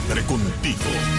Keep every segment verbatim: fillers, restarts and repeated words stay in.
Siempre contigo.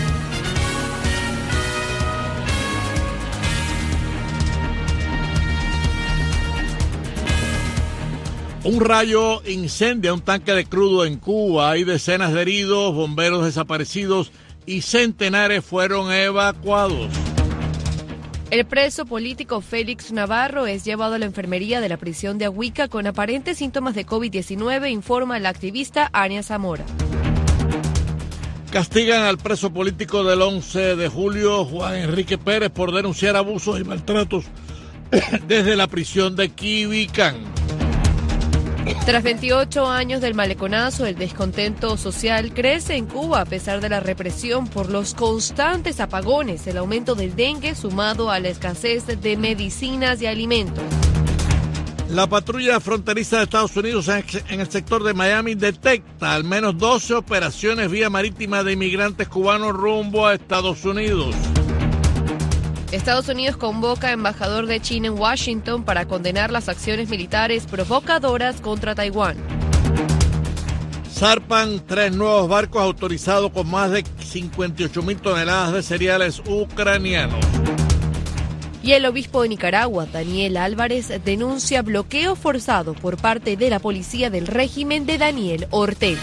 Un rayo incendia un tanque de crudo en Cuba. Hay decenas de heridos, bomberos desaparecidos y centenares fueron evacuados. El preso político Félix Navarro es llevado a la enfermería de la prisión de Ahuica con aparentes síntomas de COVID diecinueve, informa la activista Ania Zamora. Castigan al preso político del once de julio, Juan Enrique Pérez, por denunciar abusos y maltratos desde la prisión de Quibicán. Tras veintiocho años del maleconazo, el descontento social crece en Cuba a pesar de la represión por los constantes apagones, el aumento del dengue sumado a la escasez de medicinas y alimentos. La patrulla fronteriza de Estados Unidos en el sector de Miami detecta al menos doce operaciones vía marítima de inmigrantes cubanos rumbo a Estados Unidos. Estados Unidos convoca a embajador de China en Washington para condenar las acciones militares provocadoras contra Taiwán. Zarpan tres nuevos barcos autorizados con más de cincuenta y ocho mil toneladas de cereales ucranianos. Y el obispo de Nicaragua, Daniel Álvarez, denuncia bloqueo forzado por parte de la policía del régimen de Daniel Ortega.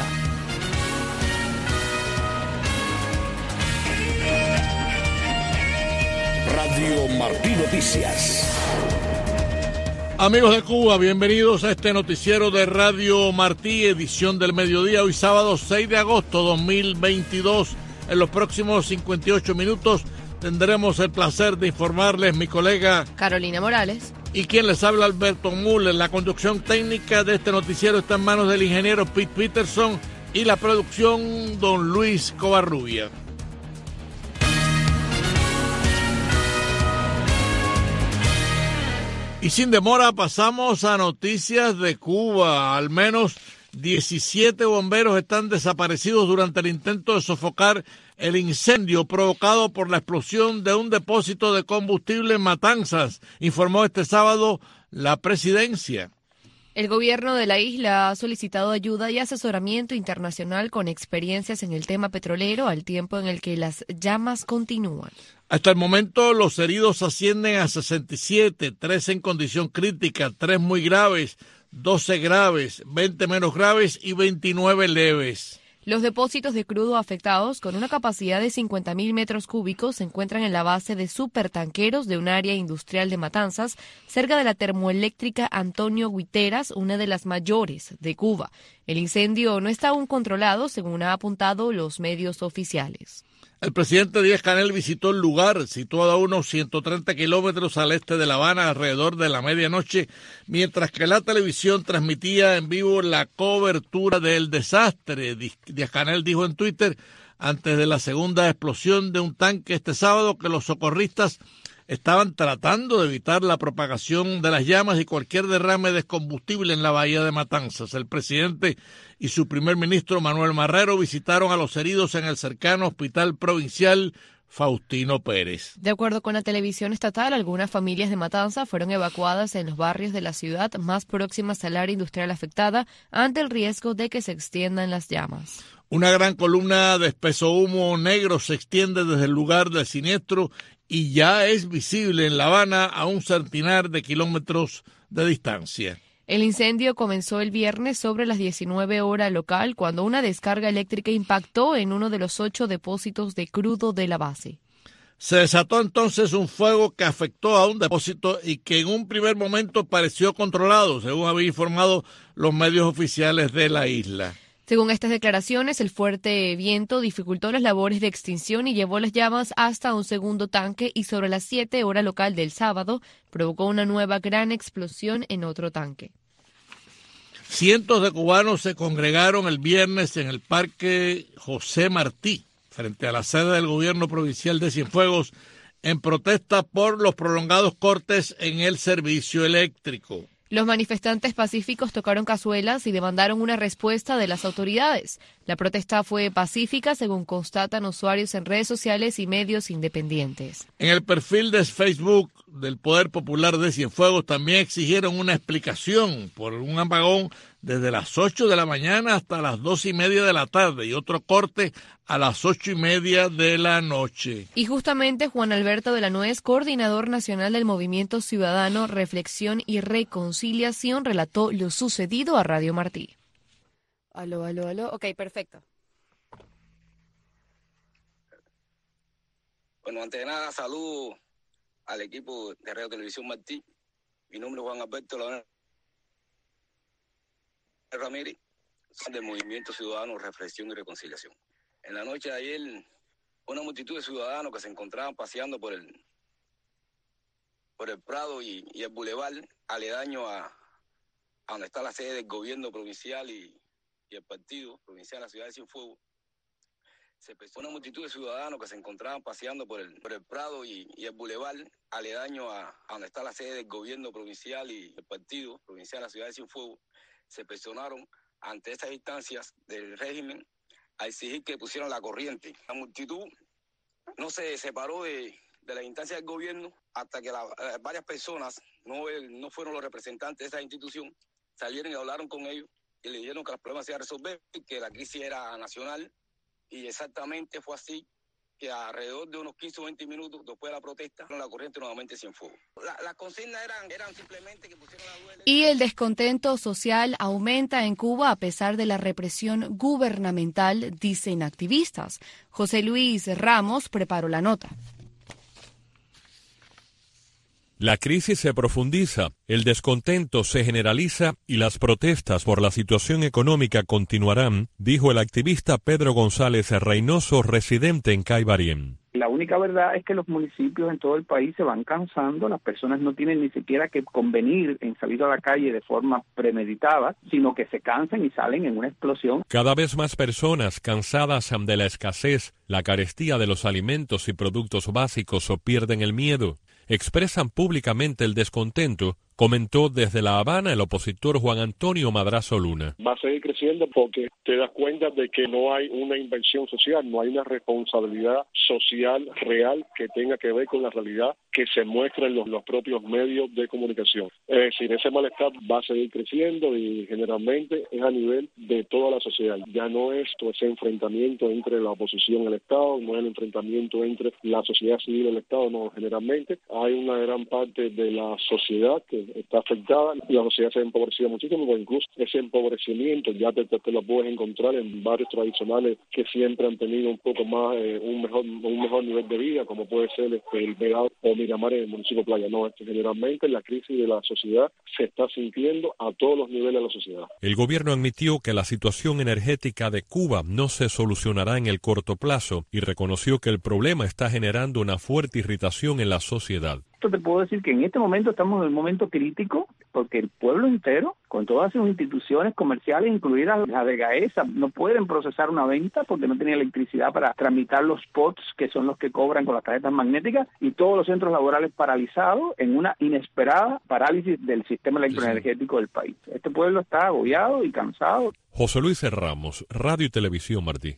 Radio Martí Noticias. Amigos de Cuba, bienvenidos a este noticiero de Radio Martí, edición del mediodía, hoy sábado seis de agosto de dos mil veintidós. En los próximos cincuenta y ocho minutos tendremos el placer de informarles mi colega Carolina Morales y quien les habla, Alberto Müller. La conducción técnica de este noticiero está en manos del ingeniero Pete Peterson y la producción don Luis Covarrubia. Y sin demora pasamos a noticias de Cuba. Al menos diecisiete bomberos están desaparecidos durante el intento de sofocar el incendio provocado por la explosión de un depósito de combustible en Matanzas, informó este sábado la presidencia. El gobierno de la isla ha solicitado ayuda y asesoramiento internacional con experiencias en el tema petrolero al tiempo en el que las llamas continúan. Hasta el momento los heridos ascienden a sesenta y siete, tres en condición crítica, tres muy graves, doce graves, veinte menos graves y veintinueve leves. Los depósitos de crudo afectados, con una capacidad de cincuenta mil metros cúbicos, se encuentran en la base de supertanqueros de un área industrial de Matanzas, cerca de la termoeléctrica Antonio Guiteras, una de las mayores de Cuba. El incendio no está aún controlado, según han apuntado los medios oficiales. El presidente Díaz-Canel visitó el lugar, situado a unos ciento treinta kilómetros al este de La Habana, alrededor de la medianoche, mientras que la televisión transmitía en vivo la cobertura del desastre. Díaz-Canel dijo en Twitter, antes de la segunda explosión de un tanque este sábado, que los socorristas estaban tratando de evitar la propagación de las llamas y cualquier derrame de combustible en la bahía de Matanzas. El presidente y su primer ministro Manuel Marrero visitaron a los heridos en el cercano Hospital Provincial Faustino Pérez. De acuerdo con la televisión estatal, algunas familias de Matanzas fueron evacuadas en los barrios de la ciudad más próximas al área industrial afectada ante el riesgo de que se extiendan las llamas. Una gran columna de espeso humo negro se extiende desde el lugar del siniestro y ya es visible en La Habana a un centenar de kilómetros de distancia. El incendio comenzó el viernes sobre las diecinueve horas local, cuando una descarga eléctrica impactó en uno de los ocho depósitos de crudo de la base. Se desató entonces un fuego que afectó a un depósito y que en un primer momento pareció controlado, según habían informado los medios oficiales de la isla. Según estas declaraciones, el fuerte viento dificultó las labores de extinción y llevó las llamas hasta un segundo tanque, y sobre las siete horas local del sábado provocó una nueva gran explosión en otro tanque. Cientos de cubanos se congregaron el viernes en el Parque José Martí, frente a la sede del gobierno provincial de Cienfuegos, en protesta por los prolongados cortes en el servicio eléctrico. Los manifestantes pacíficos tocaron cazuelas y demandaron una respuesta de las autoridades. La protesta fue pacífica, según constatan usuarios en redes sociales y medios independientes. En el perfil de Facebook del Poder Popular de Cienfuegos también exigieron una explicación por un apagón desde las ocho de la mañana hasta las dos y media de la tarde y otro corte a las ocho y media de la noche. Y justamente Juan Alberto de la Nuez, coordinador nacional del Movimiento Ciudadano Reflexión y Reconciliación, relató lo sucedido a Radio Martí. Aló, aló, aló. Ok, perfecto. Bueno, antes de nada, saludo al equipo de Radio Televisión Martí. Mi nombre es Juan Alberto Leonel Ramírez, del Movimiento Ciudadano Reflexión y Reconciliación. En la noche de ayer, una multitud de ciudadanos que se encontraban paseando por el por el Prado y, y el Boulevard, aledaño a, a donde está la sede del gobierno provincial y, y el partido provincial de la ciudad de Cienfuegos. Se presentó una multitud de ciudadanos que se encontraban paseando por el, por el Prado y, y el Boulevard, aledaño a, a donde está la sede del gobierno provincial y el partido provincial de la ciudad de Cienfuegos. Se presionaron ante estas instancias del régimen a exigir que pusieran la corriente. La multitud no se separó de, de la instancia del gobierno hasta que la, eh, varias personas, no, no fueron los representantes de esa institución, salieron y hablaron con ellos y le dijeron que los problemas se iban a resolver, que la crisis era nacional, y exactamente fue así, que alrededor de unos quince o veinte minutos después de la protesta, la corriente nuevamente Cienfuegos. Las la consignas eran, eran simplemente que pusieran la duela. Y el descontento social aumenta en Cuba a pesar de la represión gubernamental, dicen activistas. José Luis Ramos preparó la nota. La crisis se profundiza, el descontento se generaliza y las protestas por la situación económica continuarán, dijo el activista Pedro González Reynoso, residente en Caibarien. La única verdad es que los municipios en todo el país se van cansando, las personas no tienen ni siquiera que convenir en salir a la calle de forma premeditada, sino que se cansan y salen en una explosión. Cada vez más personas cansadas de la escasez, la carestía de los alimentos y productos básicos o pierden el miedo, expresan públicamente el descontento, comentó desde La Habana el opositor Juan Antonio Madrazo Luna. Va a seguir creciendo porque te das cuenta de que no hay una inversión social, no hay una responsabilidad social real que tenga que ver con la realidad que se muestra en los, los propios medios de comunicación. Es decir, ese malestar va a seguir creciendo y generalmente es a nivel de toda la sociedad. Ya no es todo ese enfrentamiento entre la oposición y el Estado, no es el enfrentamiento entre la sociedad civil y el Estado, no, generalmente hay una gran parte de la sociedad que está afectada y la sociedad se ha empobrecido muchísimo, porque incluso ese empobrecimiento ya te, te, te lo puedes encontrar en barrios tradicionales que siempre han tenido un poco más, eh, un mejor un mejor nivel de vida, como puede ser este, el Vedado o Miramar en el municipio de Playa. No, este, generalmente la crisis de la sociedad se está sintiendo a todos los niveles de la sociedad. El gobierno admitió que la situación energética de Cuba no se solucionará en el corto plazo y reconoció que el problema está generando una fuerte irritación en la sociedad. Esto te puedo decir que en este momento estamos en un momento crítico porque el pueblo entero, con todas sus instituciones comerciales, incluidas la de Gaesa, no pueden procesar una venta porque no tienen electricidad para tramitar los P O Ts, que son los que cobran con las tarjetas magnéticas, y todos los centros laborales paralizados en una inesperada parálisis del sistema electroenergético del país. Este pueblo está agobiado y cansado. José Luis Ramos, Radio y Televisión Martí.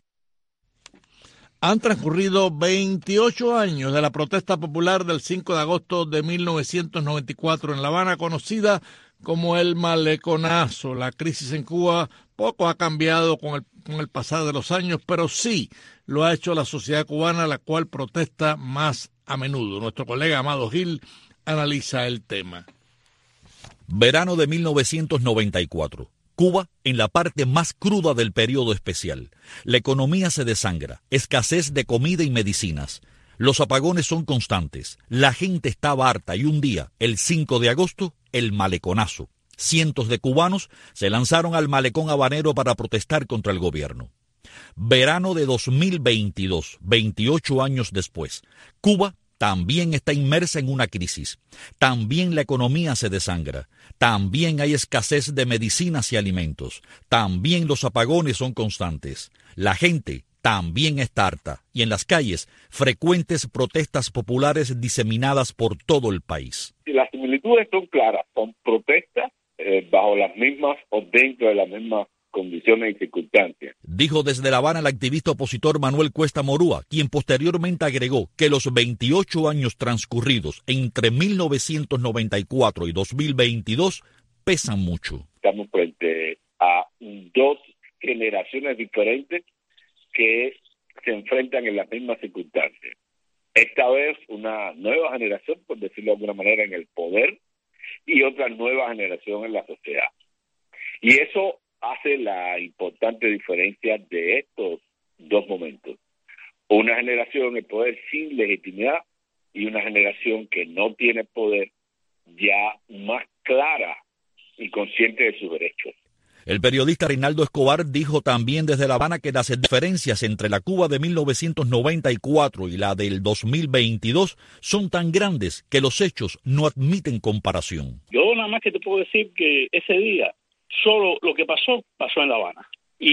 Han transcurrido veintiocho años de la protesta popular del cinco de agosto de mil novecientos noventa y cuatro en La Habana, conocida como el Maleconazo. La crisis en Cuba poco ha cambiado con el, con el pasar de los años, pero sí lo ha hecho la sociedad cubana, la cual protesta más a menudo. Nuestro colega Amado Gil analiza el tema. Verano de mil novecientos noventa y cuatro. Cuba en la parte más cruda del periodo especial. La economía se desangra, escasez de comida y medicinas. Los apagones son constantes. La gente estaba harta y un día, el cinco de agosto, el Maleconazo. Cientos de cubanos se lanzaron al malecón habanero para protestar contra el gobierno. Verano de dos mil veintidós, veintiocho años después. Cuba también está inmersa en una crisis. También la economía se desangra. También hay escasez de medicinas y alimentos. También los apagones son constantes. La gente también está harta. Y en las calles, frecuentes protestas populares diseminadas por todo el país. Las similitudes son claras. Son protestas eh, bajo las mismas o dentro de las mismas condiciones y circunstancias. Dijo desde La Habana el activista opositor Manuel Cuesta Morúa, quien posteriormente agregó que los veintiocho años transcurridos entre mil novecientos noventa y cuatro y dos mil veintidós pesan mucho. Estamos frente a dos generaciones diferentes que se enfrentan en las mismas circunstancias. Esta vez una nueva generación, por decirlo de alguna manera, en el poder y otra nueva generación en la sociedad. Y eso hace la importante diferencia de estos dos momentos. Una generación en el poder sin legitimidad y una generación que no tiene poder, ya más clara y consciente de sus derechos. El periodista Reinaldo Escobar dijo también desde La Habana que las diferencias entre la Cuba de mil novecientos noventa y cuatro y la del dos mil veintidós son tan grandes que los hechos no admiten comparación. Yo nada más que te puedo decir que ese día solo lo que pasó, pasó en La Habana.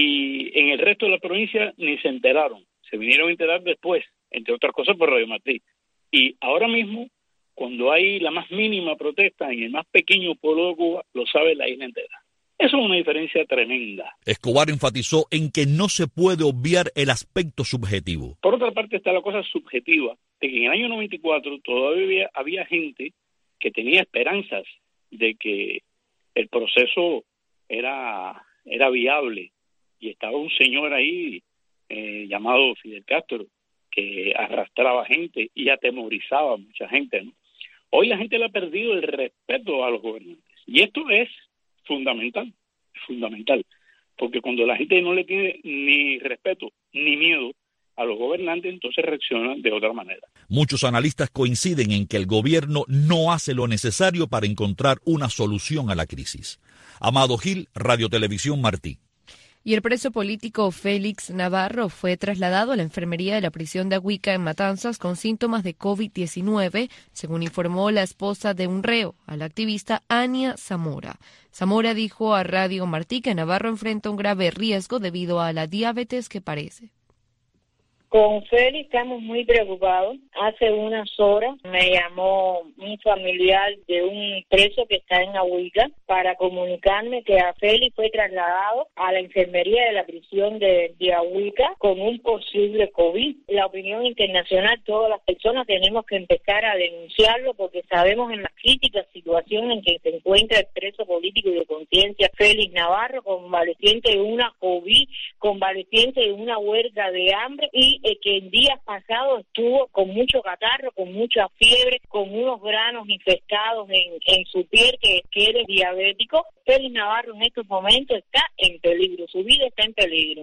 Y en el resto de la provincia ni se enteraron. Se vinieron a enterar después, entre otras cosas por Radio Martí. Y ahora mismo, cuando hay la más mínima protesta en el más pequeño pueblo de Cuba, lo sabe la isla entera. Eso es una diferencia tremenda. Escobar enfatizó en que no se puede obviar el aspecto subjetivo. Por otra parte está la cosa subjetiva, de que en el año noventa y cuatro todavía había gente que tenía esperanzas de que el proceso era, era viable. Y estaba un señor ahí eh, llamado Fidel Castro, que arrastraba gente y atemorizaba a mucha gente, ¿no? Hoy la gente le ha perdido el respeto a los gobernantes. Y esto es fundamental, fundamental, porque cuando la gente no le tiene ni respeto ni miedo a los gobernantes, entonces reaccionan de otra manera. Muchos analistas coinciden en que el gobierno no hace lo necesario para encontrar una solución a la crisis. Amado Gil, Radio Televisión Martí. Y el preso político Félix Navarro fue trasladado a la enfermería de la prisión de Ahuica en Matanzas con síntomas de COVID diecinueve, según informó la esposa de un reo, a la activista Ania Zamora. Zamora dijo a Radio Martí que Navarro enfrenta un grave riesgo debido a la diabetes que padece. Con Félix estamos muy preocupados. Hace unas horas me llamó un familiar de un preso que está en Ahuica para comunicarme que a Félix fue trasladado a la enfermería de la prisión de, de Ahuica con un posible COVID. La opinión internacional, todas las personas tenemos que empezar a denunciarlo porque sabemos en la crítica situación en que se encuentra el preso político y de conciencia Félix Navarro, convaleciente de una COVID, convaleciente de una huelga de hambre y Eh, que en días pasados estuvo con mucho catarro, con mucha fiebre, con unos granos infestados en, en su piel, que, que él es diabético. Félix Navarro en estos momentos está en peligro, su vida está en peligro.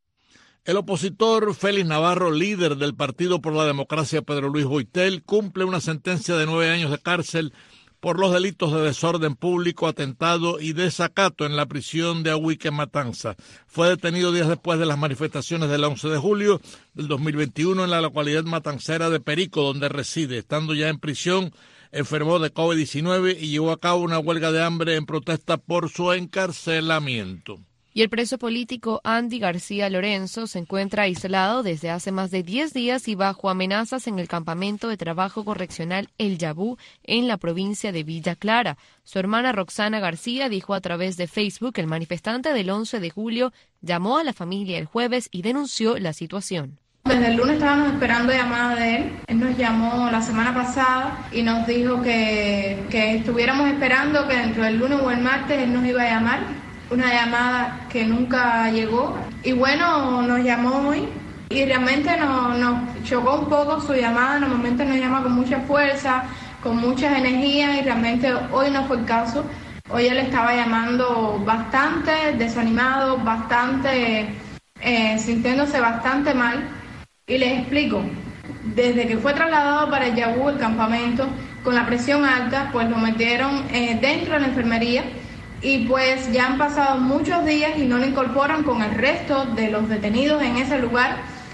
El opositor Félix Navarro, líder del Partido por la Democracia Pedro Luis Boitel, cumple una sentencia de nueve años de cárcel por los delitos de desorden público, atentado y desacato en la prisión de Ahuica en Matanzas. Fue detenido días después de las manifestaciones del once de julio del dos mil veintiuno en la localidad matancera de Perico, donde reside. Estando ya en prisión, enfermó de COVID diecinueve y llevó a cabo una huelga de hambre en protesta por su encarcelamiento. Y el preso político Andy García Lorenzo se encuentra aislado desde hace más de diez días y bajo amenazas en el campamento de trabajo correccional El Yabú en la provincia de Villa Clara. Su hermana Roxana García dijo a través de Facebook que el manifestante del once de julio llamó a la familia el jueves y denunció la situación. Desde el lunes estábamos esperando llamada de él. Él nos llamó la semana pasada y nos dijo que, que estuviéramos esperando que dentro del lunes o el martes él nos iba a llamar. Una llamada que nunca llegó y bueno, nos llamó hoy y realmente nos, nos chocó un poco su llamada. Normalmente nos llama con mucha fuerza, con muchas energías y realmente hoy no fue el caso. Hoy él estaba llamando bastante desanimado, bastante eh, sintiéndose bastante mal y les explico. Desde que fue trasladado para el Yabú, el campamento, con la presión alta, pues lo metieron eh, dentro de la enfermería. Y pues ya han pasado muchos días y no lo incorporan con el resto de los detenidos en ese lugar.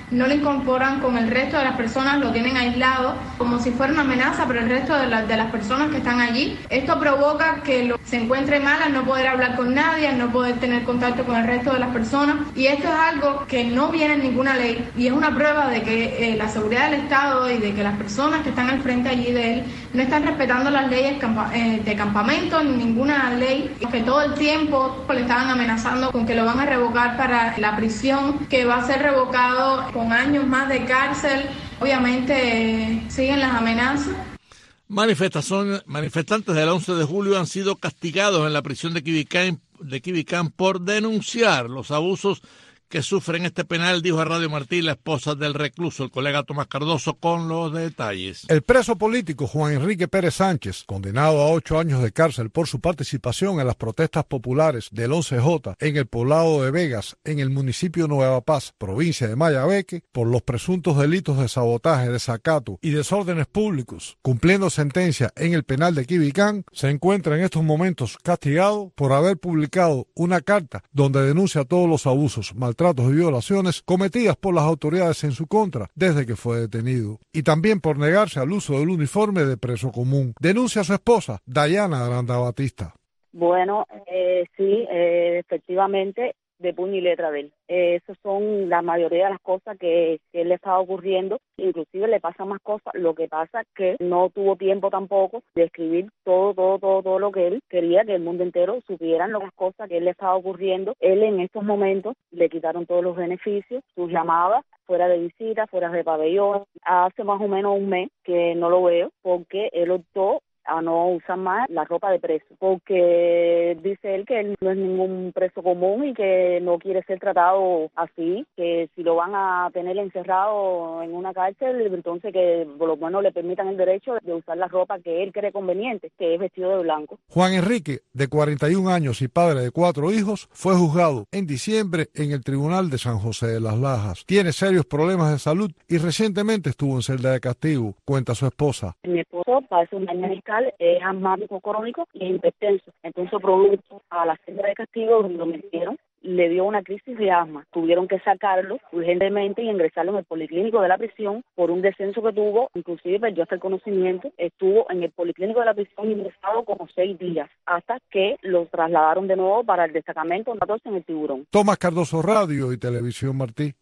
no lo incorporan con el resto de las personas, lo tienen aislado como si fuera una amenaza para el resto de, la, de las personas que están allí. Esto provoca que lo, se encuentre mal al no poder hablar con nadie, al no poder tener contacto con el resto de las personas, y esto es algo que no viene en ninguna ley y es una prueba de que eh, la seguridad del Estado y de que las personas que están al frente allí de él no están respetando las leyes campa eh, de campamento ni ninguna ley, que todo el tiempo le estaban amenazando con que lo van a revocar para la prisión, que va a ser revocado con años más de cárcel. Obviamente eh, siguen las amenazas. Manifestantes del once de julio han sido castigados en la prisión de Quibicán, de Quibicán por denunciar los abusos que sufre en este penal, dijo a Radio Martí la esposa del recluso, el colega Tomás Cardoso, con los detalles. El preso político Juan Enrique Pérez Sánchez, condenado a ocho años de cárcel por su participación en las protestas populares del once J en el poblado de Vegas, en el municipio de Nueva Paz, provincia de Mayabeque, por los presuntos delitos de sabotaje, desacato y desórdenes públicos, cumpliendo sentencia en el penal de Quibicán, se encuentra en estos momentos castigado por haber publicado una carta donde denuncia todos los abusos, maltratos tratos y violaciones cometidas por las autoridades en su contra desde que fue detenido, y también por negarse al uso del uniforme de preso común. Denuncia a su esposa, Dayana Aranda Batista. Bueno, eh, sí, eh, efectivamente, de puño y letra de él. Eh, esas son la mayoría de las cosas que, que le estaba ocurriendo. Inclusive le pasan más cosas. Lo que pasa es que no tuvo tiempo tampoco de escribir todo, todo, todo, todo lo que él quería que el mundo entero supieran las cosas que él le estaba ocurriendo. Él en estos momentos le quitaron todos los beneficios, sus llamadas, fuera de visita, fuera de pabellón. Hace más o menos un mes que no lo veo porque él optó a no usar más la ropa de preso, porque dice él que él no es ningún preso común y que no quiere ser tratado así, que si lo van a tener encerrado en una cárcel, entonces que por lo menos le permitan el derecho de usar la ropa que él cree conveniente, que es vestido de blanco. Juan Enrique, de cuarenta y un años y padre de cuatro hijos, fue juzgado en diciembre en el Tribunal de San José de las Lajas. Tiene serios problemas de salud y recientemente estuvo en celda de castigo, cuenta su esposa. Mi esposo padece un daño medical, es asmático crónico y es hipertenso. Entonces, producto a la celda de castigo donde lo metieron, le dio una crisis de asma. Tuvieron que sacarlo urgentemente y ingresarlo en el policlínico de la prisión por un descenso que tuvo. Inclusive perdió hasta el conocimiento. Estuvo en el policlínico de la prisión ingresado como seis días hasta que lo trasladaron de nuevo para el destacamento catorce en el Tiburón. Tomás Cardoso, Radio y Televisión Martí.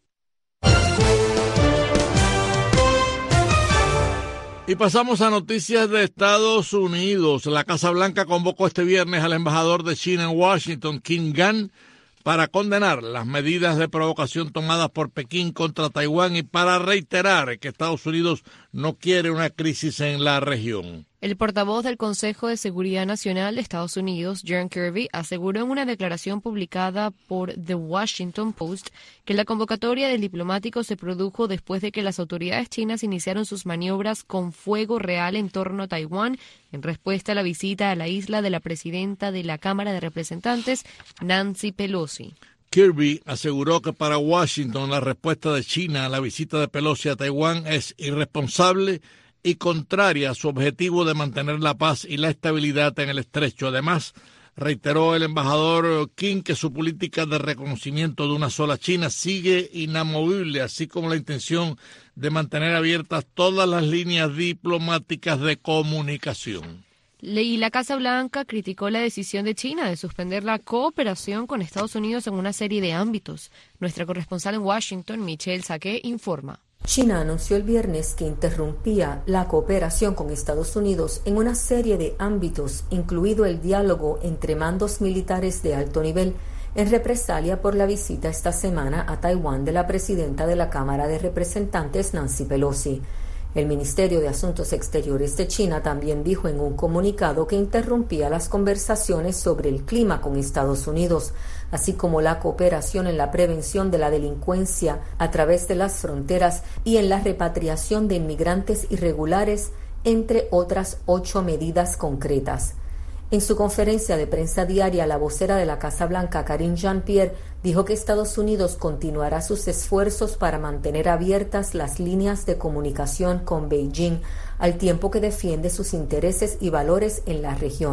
Y pasamos a noticias de Estados Unidos. La Casa Blanca convocó este viernes al embajador de China en Washington, Qin Gang, para condenar las medidas de provocación tomadas por Pekín contra Taiwán y para reiterar que Estados Unidos no quiere una crisis en la región. El portavoz del Consejo de Seguridad Nacional de Estados Unidos, John Kirby, aseguró en una declaración publicada por The Washington Post que la convocatoria del diplomático se produjo después de que las autoridades chinas iniciaron sus maniobras con fuego real en torno a Taiwán en respuesta a la visita a la isla de la presidenta de la Cámara de Representantes, Nancy Pelosi. Kirby aseguró que para Washington la respuesta de China a la visita de Pelosi a Taiwán es irresponsable y contraria a su objetivo de mantener la paz y la estabilidad en el estrecho. Además, reiteró el embajador Qin que su política de reconocimiento de una sola China sigue inamovible, así como la intención de mantener abiertas todas las líneas diplomáticas de comunicación. Y la Casa Blanca criticó la decisión de China de suspender la cooperación con Estados Unidos en una serie de ámbitos. Nuestra corresponsal en Washington, Michelle Saqué, informa. China anunció el viernes que interrumpía la cooperación con Estados Unidos en una serie de ámbitos, incluido el diálogo entre mandos militares de alto nivel, en represalia por la visita esta semana a Taiwán de la presidenta de la Cámara de Representantes, Nancy Pelosi. El Ministerio de Asuntos Exteriores de China también dijo en un comunicado que interrumpía las conversaciones sobre el clima con Estados Unidos, así como la cooperación en la prevención de la delincuencia a través de las fronteras y en la repatriación de inmigrantes irregulares, entre otras ocho medidas concretas. En su conferencia de prensa diaria, la vocera de la Casa Blanca, Karine Jean-Pierre, dijo que Estados Unidos continuará sus esfuerzos para mantener abiertas las líneas de comunicación con Beijing, al tiempo que defiende sus intereses y valores en la región.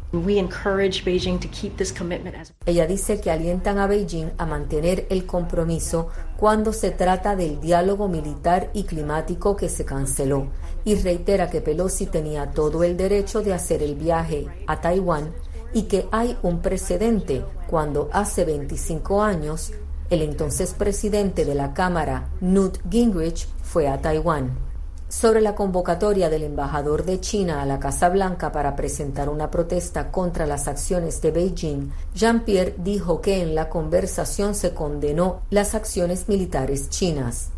Ella dice que alientan a Beijing a mantener el compromiso cuando se trata del diálogo militar y climático que se canceló, y reitera que Pelosi tenía todo el derecho de hacer el viaje a Taiwán y que hay un precedente cuando hace veinticinco años el entonces presidente de la Cámara, Newt Gingrich, fue a Taiwán. Sobre la convocatoria del embajador de China a la Casa Blanca para presentar una protesta contra las acciones de Beijing, Jean-Pierre dijo que en la conversación se condenó las acciones militares chinas.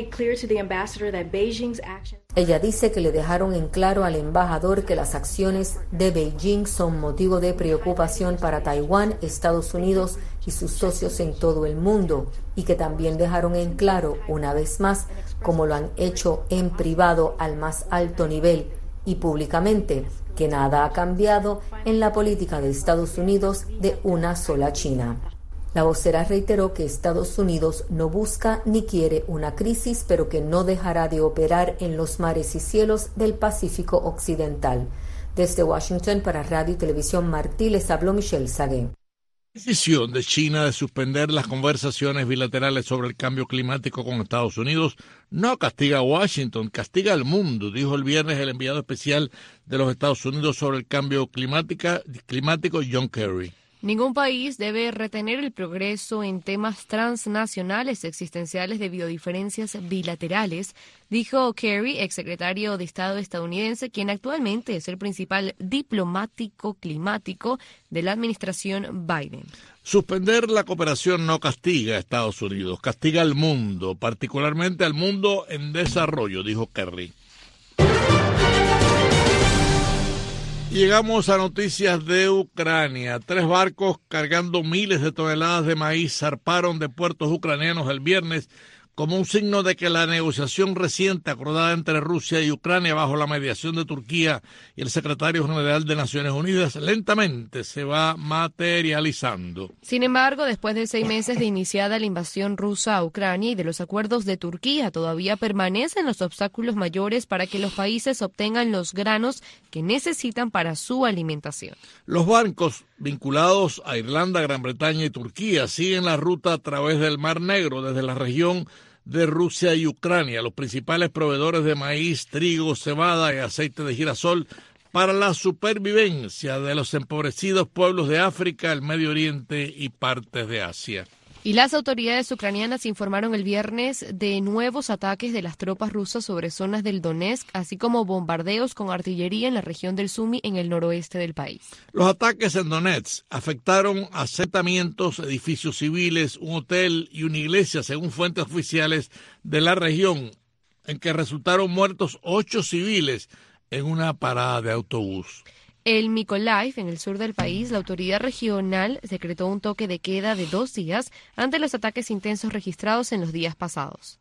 Ella dice que le dejaron en claro al embajador que las acciones de Beijing son motivo de preocupación para Taiwán, Estados Unidos y sus socios en todo el mundo, y que también dejaron en claro, una vez más, como lo han hecho en privado al más alto nivel y públicamente, que nada ha cambiado en la política de Estados Unidos de una sola China. La vocera reiteró que Estados Unidos no busca ni quiere una crisis, pero que no dejará de operar en los mares y cielos del Pacífico Occidental. Desde Washington para Radio y Televisión Martí les habló Michelle Sagué. La decisión de China de suspender las conversaciones bilaterales sobre el cambio climático con Estados Unidos no castiga a Washington, castiga al mundo, dijo el viernes el enviado especial de los Estados Unidos sobre el cambio climático, John Kerry. Ningún país debe retener el progreso en temas transnacionales existenciales debido a diferencias bilaterales, dijo Kerry, exsecretario de Estado estadounidense, quien actualmente es el principal diplomático climático de la administración Biden. Suspender la cooperación no castiga a Estados Unidos, castiga al mundo, particularmente al mundo en desarrollo, dijo Kerry. Llegamos a noticias de Ucrania. Tres barcos cargando miles de toneladas de maíz zarparon de puertos ucranianos el viernes como un signo de que la negociación reciente acordada entre Rusia y Ucrania bajo la mediación de Turquía y el secretario general de Naciones Unidas lentamente se va materializando. Sin embargo, después de seis meses de iniciada la invasión rusa a Ucrania y de los acuerdos de Turquía, todavía permanecen los obstáculos mayores para que los países obtengan los granos que necesitan para su alimentación. Los barcos vinculados a Irlanda, Gran Bretaña y Turquía siguen la ruta a través del Mar Negro desde la región de Rusia y Ucrania, los principales proveedores de maíz, trigo, cebada y aceite de girasol para la supervivencia de los empobrecidos pueblos de África, el Medio Oriente y partes de Asia. Y las autoridades ucranianas informaron el viernes de nuevos ataques de las tropas rusas sobre zonas del Donetsk, así como bombardeos con artillería en la región del Sumy en el noroeste del país. Los ataques en Donetsk afectaron asentamientos, edificios civiles, un hotel y una iglesia, según fuentes oficiales de la región, en que resultaron muertos ocho civiles en una parada de autobús. En Mykolaiv, en el sur del país, la autoridad regional decretó un toque de queda de dos días ante los ataques intensos registrados en los días pasados.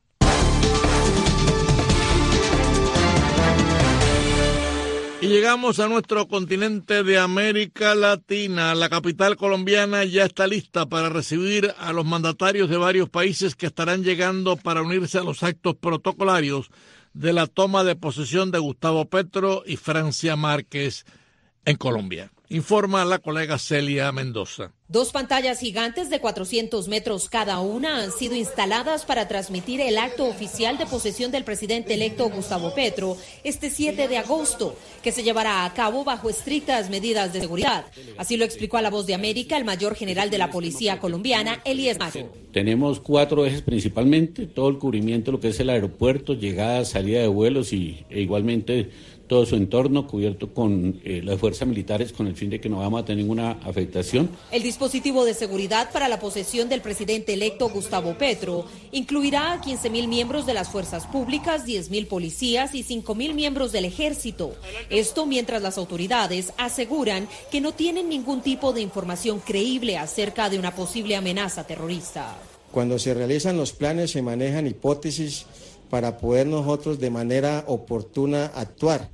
Y llegamos a nuestro continente de América Latina. La capital colombiana ya está lista para recibir a los mandatarios de varios países que estarán llegando para unirse a los actos protocolarios de la toma de posesión de Gustavo Petro y Francia Márquez en Colombia. Informa la colega Celia Mendoza. Dos pantallas gigantes de cuatrocientos metros cada una han sido instaladas para transmitir el acto oficial de posesión del presidente electo Gustavo Petro este siete de agosto, que se llevará a cabo bajo estrictas medidas de seguridad. Así lo explicó a La Voz de América el mayor general de la policía colombiana, Elías Mayo. Tenemos cuatro ejes principalmente, todo el cubrimiento, lo que es el aeropuerto, llegada, salida de vuelos y e igualmente todo su entorno cubierto con eh, las fuerzas militares con el fin de que no vamos a tener ninguna afectación. El dispositivo de seguridad para la posesión del presidente electo Gustavo Petro incluirá a quince mil miembros de las fuerzas públicas, diez mil policías y cinco mil miembros del ejército. Esto mientras las autoridades aseguran que no tienen ningún tipo de información creíble acerca de una posible amenaza terrorista. Cuando se realizan los planes se manejan hipótesis para poder nosotros de manera oportuna actuar.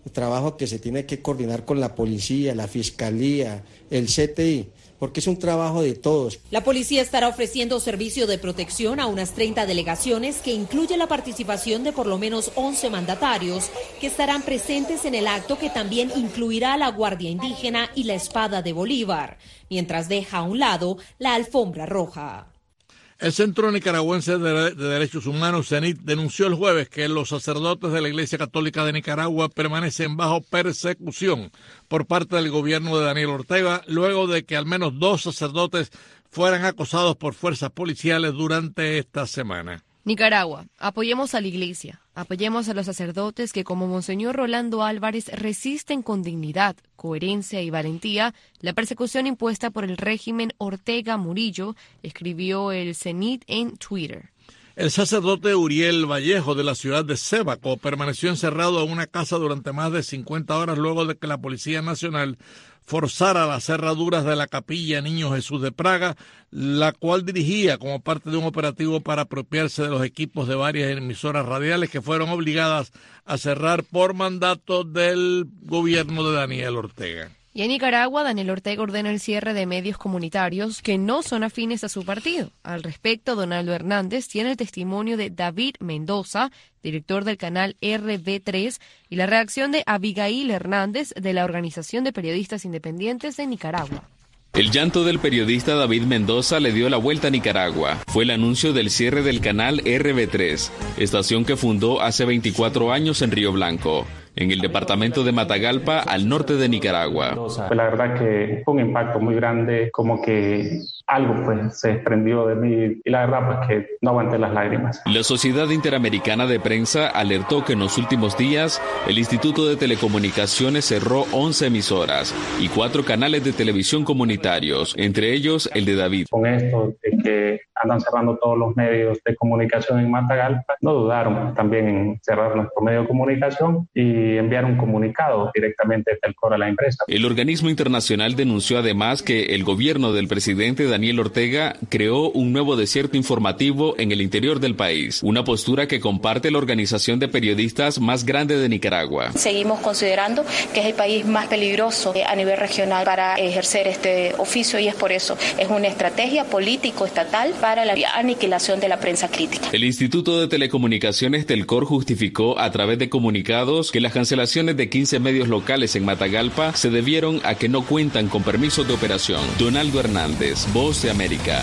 trabajo que se tiene que coordinar con la policía, la fiscalía, el C T I, porque es un trabajo de todos. La policía estará ofreciendo servicio de protección a unas treinta delegaciones que incluye la participación de por lo menos once mandatarios que estarán presentes en el acto, que también incluirá a la Guardia Indígena y la Espada de Bolívar, mientras deja a un lado la alfombra roja. El Centro Nicaragüense de Derechos Humanos, CENIT, denunció el jueves que los sacerdotes de la Iglesia Católica de Nicaragua permanecen bajo persecución por parte del gobierno de Daniel Ortega, luego de que al menos dos sacerdotes fueran acosados por fuerzas policiales durante esta semana. Nicaragua, apoyemos a la Iglesia, apoyemos a los sacerdotes que, como Monseñor Rolando Álvarez, resisten con dignidad, coherencia y valentía la persecución impuesta por el régimen Ortega Murillo, escribió el CENIT en Twitter. El sacerdote Uriel Vallejo, de la ciudad de Sébaco, permaneció encerrado en una casa durante más de cincuenta horas luego de que la Policía Nacional forzara las cerraduras de la capilla Niño Jesús de Praga, la cual dirigía como parte de un operativo para apropiarse de los equipos de varias emisoras radiales que fueron obligadas a cerrar por mandato del gobierno de Daniel Ortega. Y en Nicaragua, Daniel Ortega ordena el cierre de medios comunitarios que no son afines a su partido. Al respecto, Donaldo Hernández tiene el testimonio de David Mendoza, director del canal R B tres, y la reacción de Abigail Hernández, de la Organización de Periodistas Independientes de Nicaragua. El llanto del periodista David Mendoza le dio la vuelta a Nicaragua. Fue el anuncio del cierre del canal R B tres, estación que fundó hace veinticuatro años en Río Blanco, en el departamento de Matagalpa, al norte de Nicaragua. Pues la verdad que fue un impacto muy grande, como que algo pues se desprendió de mí y la verdad pues que no aguanté las lágrimas. La Sociedad Interamericana de Prensa alertó que en los últimos días el Instituto de Telecomunicaciones cerró once emisoras y cuatro canales de televisión comunitarios, entre ellos el de David. Con esto de que andan cerrando todos los medios de comunicación en Matagalpa, no dudaron también en cerrar nuestro medio de comunicación y enviar un comunicado directamente desde el core a la empresa. El organismo internacional denunció además que el gobierno del presidente Daniel Ortega creó un nuevo desierto informativo en el interior del país, una postura que comparte la organización de periodistas más grande de Nicaragua. Seguimos considerando que es el país más peligroso a nivel regional para ejercer este oficio y es por eso, es una estrategia político-estatal para la aniquilación de la prensa crítica. El Instituto de Telecomunicaciones Telcor justificó a través de comunicados que las cancelaciones de quince medios locales en Matagalpa se debieron a que no cuentan con permisos de operación. Donaldo Hernández, Voz de América.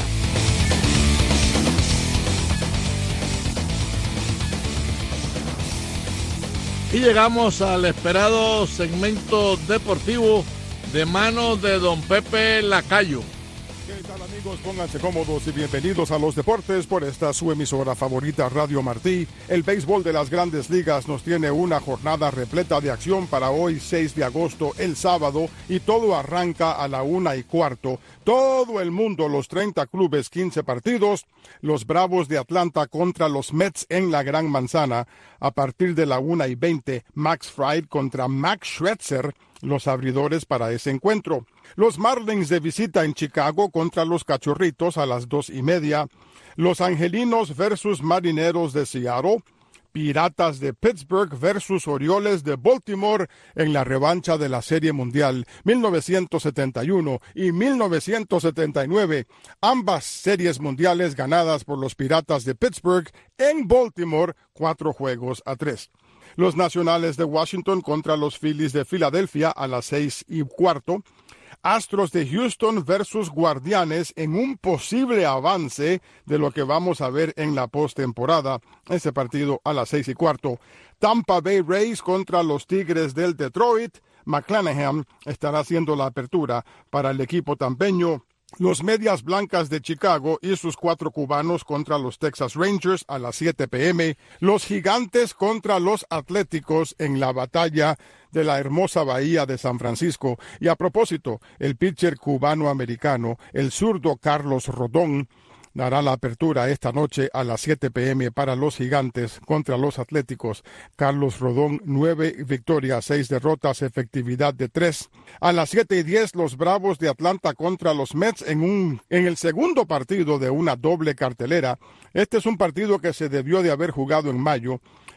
Y llegamos al esperado segmento deportivo de manos de don Pepe Lacayo. ¿Qué tal, amigos? Pónganse cómodos y bienvenidos a los deportes por esta su emisora favorita, Radio Martí. El béisbol de las Grandes Ligas nos tiene una jornada repleta de acción para hoy, seis de agosto, el sábado, y todo arranca a la una y cuarto. Todo el mundo, los treinta clubes, quince partidos. Los Bravos de Atlanta contra los Mets en la Gran Manzana. A partir de la una y veinte, Max Fried contra Max Scherzer, los abridores para ese encuentro. Los Marlins de visita en Chicago contra los Cachorritos a las dos y media. Los Angelinos versus Marineros de Seattle. Piratas de Pittsburgh versus Orioles de Baltimore en la revancha de la Serie Mundial mil novecientos setenta y uno y mil novecientos setenta y nueve. Ambas series mundiales ganadas por los Piratas de Pittsburgh en Baltimore, cuatro juegos a tres. Los Nacionales de Washington contra los Phillies de Filadelfia a las seis y cuarto. Astros de Houston versus Guardianes en un posible avance de lo que vamos a ver en la postemporada. Ese partido a las seis y cuarto. Tampa Bay Rays contra los Tigres del Detroit. McClanahan estará haciendo la apertura para el equipo tampeño. Los Medias Blancas de Chicago y sus cuatro cubanos contra los Texas Rangers a las siete p m Los Gigantes contra los Atléticos en la batalla de la hermosa bahía de San Francisco. Y a propósito, el pitcher cubano-americano, el zurdo Carlos Rodón, dará la apertura esta noche a las siete p m para los Gigantes contra los Atléticos. Carlos Rodón, nueve victorias, seis derrotas, efectividad de tres. A las siete y diez, los Bravos de Atlanta contra los Mets en un en el segundo partido de una doble cartelera. Este es un partido que se debió de haber jugado en mayo,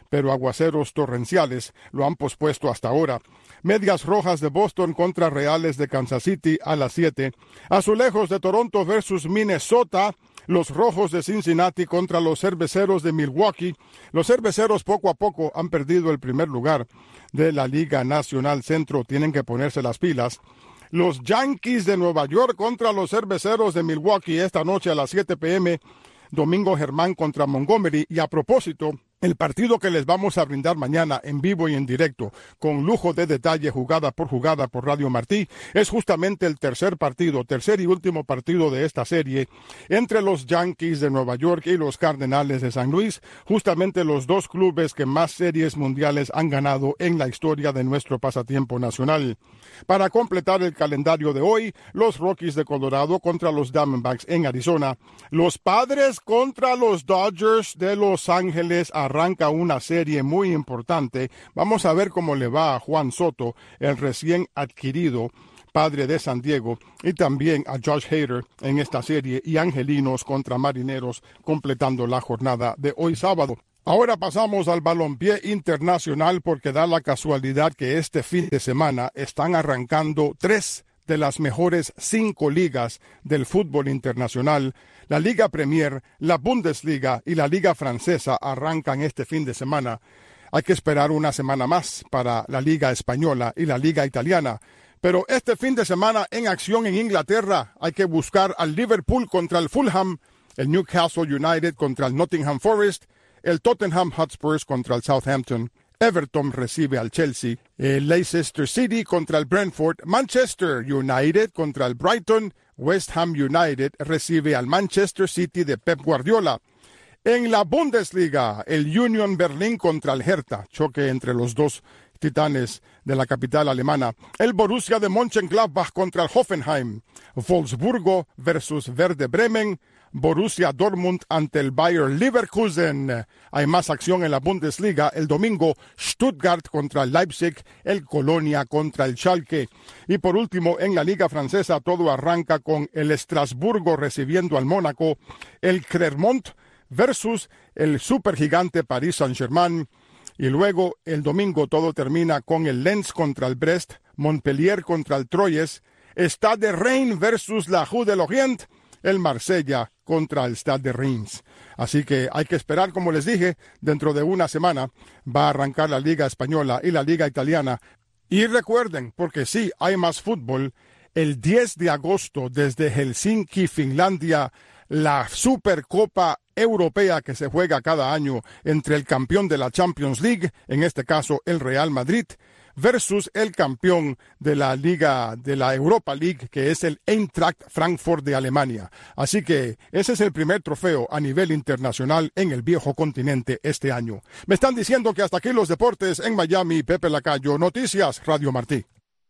pero aguaceros torrenciales lo han pospuesto hasta ahora. Medias Rojas de Boston contra Reales de Kansas City a las siete. Azulejos de Toronto versus Minnesota. Los Rojos de Cincinnati contra los Cerveceros de Milwaukee. Los Cerveceros poco a poco han perdido el primer lugar de la Liga Nacional Centro. Tienen que ponerse las pilas. Los Yankees de Nueva York contra los Cerveceros de Milwaukee esta noche a las siete p m Domingo Germán contra Montgomery. Y a propósito, el partido que les vamos a brindar mañana en vivo y en directo, con lujo de detalle, jugada por jugada por Radio Martí, es justamente el tercer partido, tercer y último partido de esta serie entre los Yankees de Nueva York y los Cardenales de San Luis, justamente los dos clubes que más series mundiales han ganado en la historia de nuestro pasatiempo nacional. Para completar el calendario de hoy, los Rockies de Colorado contra los Diamondbacks en Arizona, los Padres contra los Dodgers de Los Ángeles. Arranca una serie muy importante. Vamos a ver cómo le va a Juan Soto, el recién adquirido padre de San Diego, y también a Josh Hader en esta serie, y Angelinos contra Marineros completando la jornada de hoy sábado. Ahora pasamos al balompié internacional porque da la casualidad que este fin de semana están arrancando tres de las mejores cinco ligas del fútbol internacional. La Liga Premier, la Bundesliga y la Liga Francesa arrancan este fin de semana. Hay que esperar una semana más para la Liga Española y la Liga Italiana. Pero este fin de semana en acción en Inglaterra hay que buscar al Liverpool contra el Fulham, el Newcastle United contra el Nottingham Forest, el Tottenham Hotspurs contra el Southampton, Everton recibe al Chelsea, el Leicester City contra el Brentford, Manchester United contra el Brighton, West Ham United recibe al Manchester City de Pep Guardiola. En la Bundesliga, el Union Berlin contra el Hertha, choque entre los dos titanes de la capital alemana. El Borussia de Mönchengladbach contra el Hoffenheim, Wolfsburgo versus Werder Bremen, Borussia Dortmund ante el Bayer Leverkusen. Hay más acción en la Bundesliga. El domingo, Stuttgart contra el Leipzig, el Colonia contra el Schalke. Y por último, en la Liga Francesa, todo arranca con el Estrasburgo recibiendo al Mónaco, el Clermont versus el supergigante Paris Saint-Germain. Y luego, el domingo, todo termina con el Lens contra el Brest, Montpellier contra el Troyes, Stade de Reims versus la Jeu de Lorient, el Marsella contra el Stade de Reims. Así que hay que esperar, como les dije, dentro de una semana va a arrancar la Liga Española y la Liga Italiana. Y recuerden, porque sí, hay más fútbol, el diez de agosto desde Helsinki, Finlandia, la Supercopa Europea que se juega cada año entre el campeón de la Champions League, en este caso el Real Madrid, versus el campeón de la Liga de la Europa League, que es el Eintracht Frankfurt de Alemania. Así que ese es el primer trofeo a nivel internacional en el viejo continente este año. Me están diciendo que hasta aquí los deportes en Miami. Pepe Lacayo, Noticias Radio Martí.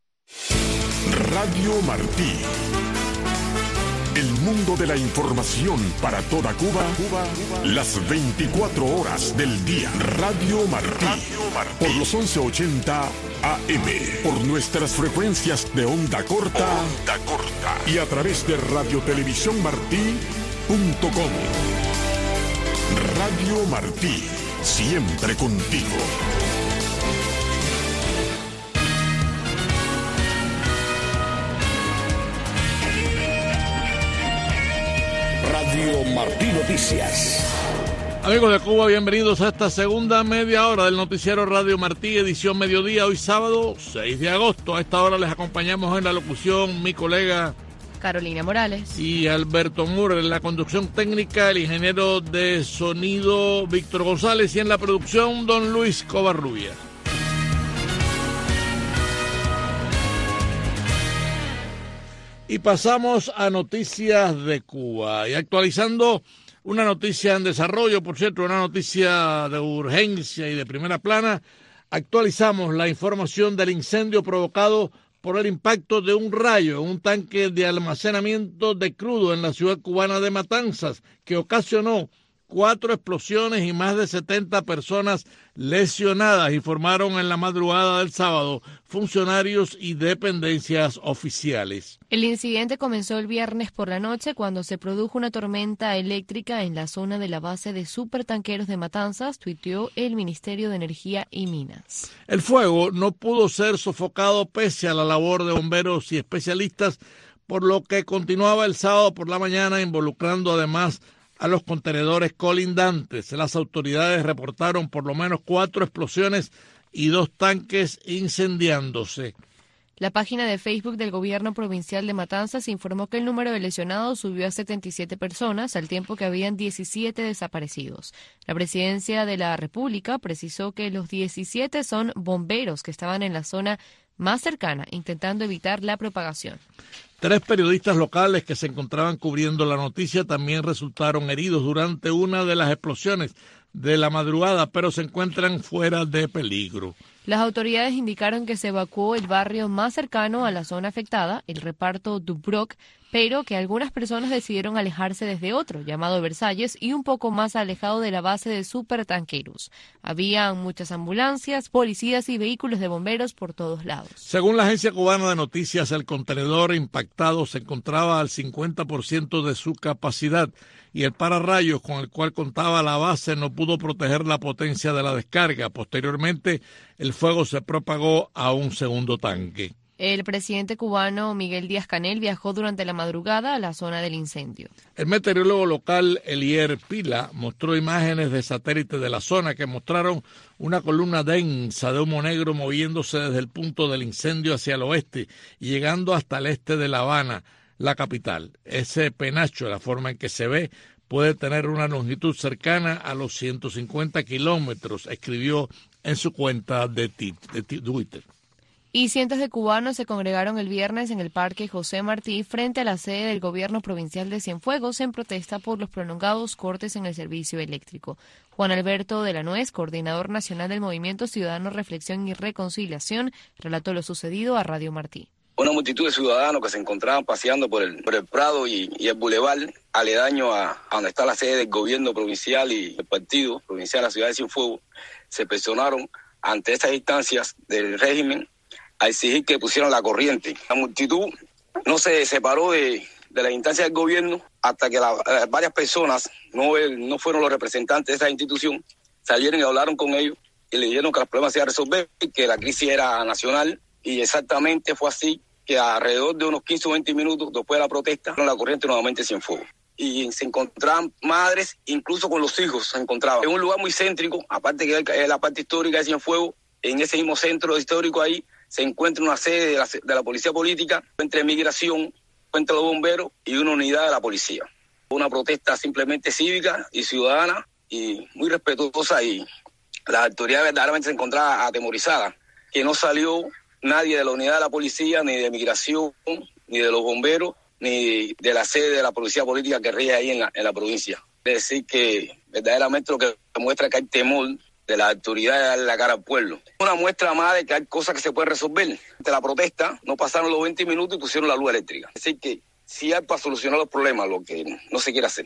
Radio Martí. El mundo de la información para toda Cuba, Cuba, las veinticuatro horas del día. Radio Martí, Radio Martí. Por los once ochenta A M, por nuestras frecuencias de onda corta, onda corta y a través de radiotelevisiónmartí punto com. Radio Martí, siempre contigo. Radio Martí Noticias. Amigos de Cuba, bienvenidos a esta segunda media hora del noticiero Radio Martí, edición mediodía, hoy sábado seis de agosto. A esta hora les acompañamos en la locución mi colega Carolina Morales y Alberto Moore, en la conducción técnica el ingeniero de sonido Víctor González y en la producción don Luis Covarrubia. Y pasamos a noticias de Cuba. Y actualizando una noticia en desarrollo, por cierto, una noticia de urgencia y de primera plana, actualizamos la información del incendio provocado por el impacto de un rayo en un tanque de almacenamiento de crudo en la ciudad cubana de Matanzas, que ocasionó cuatro explosiones y más de setenta personas lesionadas, informaron en la madrugada del sábado funcionarios y dependencias oficiales. El incidente comenzó el viernes por la noche cuando se produjo una tormenta eléctrica en la zona de la base de supertanqueros de Matanzas, tuiteó el Ministerio de Energía y Minas. El fuego no pudo ser sofocado pese a la labor de bomberos y especialistas, por lo que continuaba el sábado por la mañana, involucrando además a los contenedores colindantes. Las autoridades reportaron por lo menos cuatro explosiones y dos tanques incendiándose. La página de Facebook del gobierno provincial de Matanzas informó que el número de lesionados subió a setenta y siete personas, al tiempo que habían diecisiete desaparecidos. La presidencia de la República precisó que los diecisiete son bomberos que estaban en la zona más cercana, intentando evitar la propagación. Tres periodistas locales que se encontraban cubriendo la noticia también resultaron heridos durante una de las explosiones de la madrugada, pero se encuentran fuera de peligro. Las autoridades indicaron que se evacuó el barrio más cercano a la zona afectada, el reparto Dubroc, pero que algunas personas decidieron alejarse desde otro, llamado Versalles, y un poco más alejado de la base de supertanqueros. Había muchas ambulancias, policías y vehículos de bomberos por todos lados. Según la agencia cubana de noticias, el contenedor impactado se encontraba al cincuenta por ciento de su capacidad y el pararrayos con el cual contaba la base no pudo proteger la potencia de la descarga. Posteriormente, el fuego se propagó a un segundo tanque. El presidente cubano Miguel Díaz-Canel viajó durante la madrugada a la zona del incendio. El meteorólogo local Elier Pila mostró imágenes de satélite de la zona que mostraron una columna densa de humo negro moviéndose desde el punto del incendio hacia el oeste y llegando hasta el este de La Habana, la capital. Ese penacho, la forma en que se ve, puede tener una longitud cercana a los ciento cincuenta kilómetros, escribió en su cuenta de Twitter. Y cientos de cubanos se congregaron el viernes en el Parque José Martí frente a la sede del gobierno provincial de Cienfuegos en protesta por los prolongados cortes en el servicio eléctrico. Juan Alberto de la Nuez, coordinador nacional del Movimiento Ciudadano Reflexión y Reconciliación, relató lo sucedido a Radio Martí. Una multitud de ciudadanos que se encontraban paseando por el, por el Prado y, y el Boulevard, aledaño a, a donde está la sede del gobierno provincial y el partido provincial de la ciudad de Cienfuegos, se presionaron ante estas instancias del régimen a exigir que pusieran la corriente. La multitud no se separó de, de las instancias del gobierno hasta que la, varias personas, no, no fueron los representantes de esa institución, salieron y hablaron con ellos y le dijeron que los problemas se iban a resolver, que la crisis era nacional, y exactamente fue así, que alrededor de unos quince o veinte minutos después de la protesta, la corriente nuevamente se enfocó. Y se encontraban madres, incluso con los hijos se encontraban. En un lugar muy céntrico, aparte que es la parte histórica de Cienfuegos, en ese mismo centro histórico ahí, se encuentra una sede de la, de la policía política, entre migración, entre los bomberos y una unidad de la policía. Una protesta simplemente cívica y ciudadana y muy respetuosa, y la autoridad verdaderamente se encontraba atemorizada, que no salió nadie de la unidad de la policía, ni de migración, ni de los bomberos, ni de la sede de la policía política que rige ahí en la, en la provincia. Es decir, que verdaderamente lo que muestra que hay temor de la autoridad de darle la cara al pueblo. Una muestra más de que hay cosas que se pueden resolver. De la protesta no pasaron los veinte minutos y pusieron la luz eléctrica. Es decir, que sí hay para solucionar los problemas, lo que no se quiere hacer.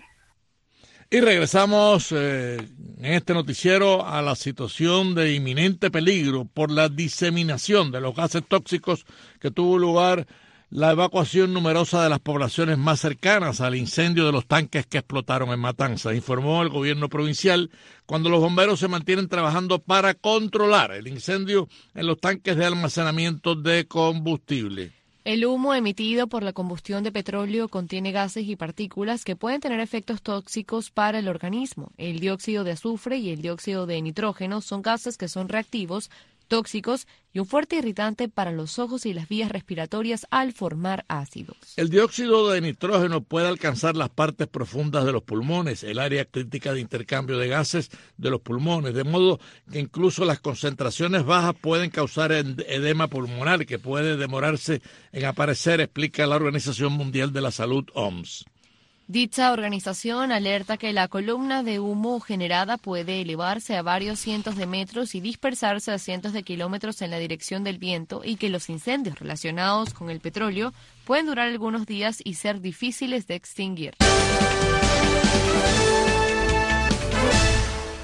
Y regresamos eh, en este noticiero a la situación de inminente peligro por la diseminación de los gases tóxicos que tuvo lugar la evacuación numerosa de las poblaciones más cercanas al incendio de los tanques que explotaron en Matanzas, informó el gobierno provincial, cuando los bomberos se mantienen trabajando para controlar el incendio en los tanques de almacenamiento de combustible. El humo emitido por la combustión de petróleo contiene gases y partículas que pueden tener efectos tóxicos para el organismo. El dióxido de azufre y el dióxido de nitrógeno son gases que son reactivos, tóxicos y un fuerte irritante para los ojos y las vías respiratorias al formar ácidos. El dióxido de nitrógeno puede alcanzar las partes profundas de los pulmones, el área crítica de intercambio de gases de los pulmones, de modo que incluso las concentraciones bajas pueden causar edema pulmonar que puede demorarse en aparecer, explica la Organización Mundial de la Salud, O M S. Dicha organización alerta que la columna de humo generada puede elevarse a varios cientos de metros y dispersarse a cientos de kilómetros en la dirección del viento, y que los incendios relacionados con el petróleo pueden durar algunos días y ser difíciles de extinguir.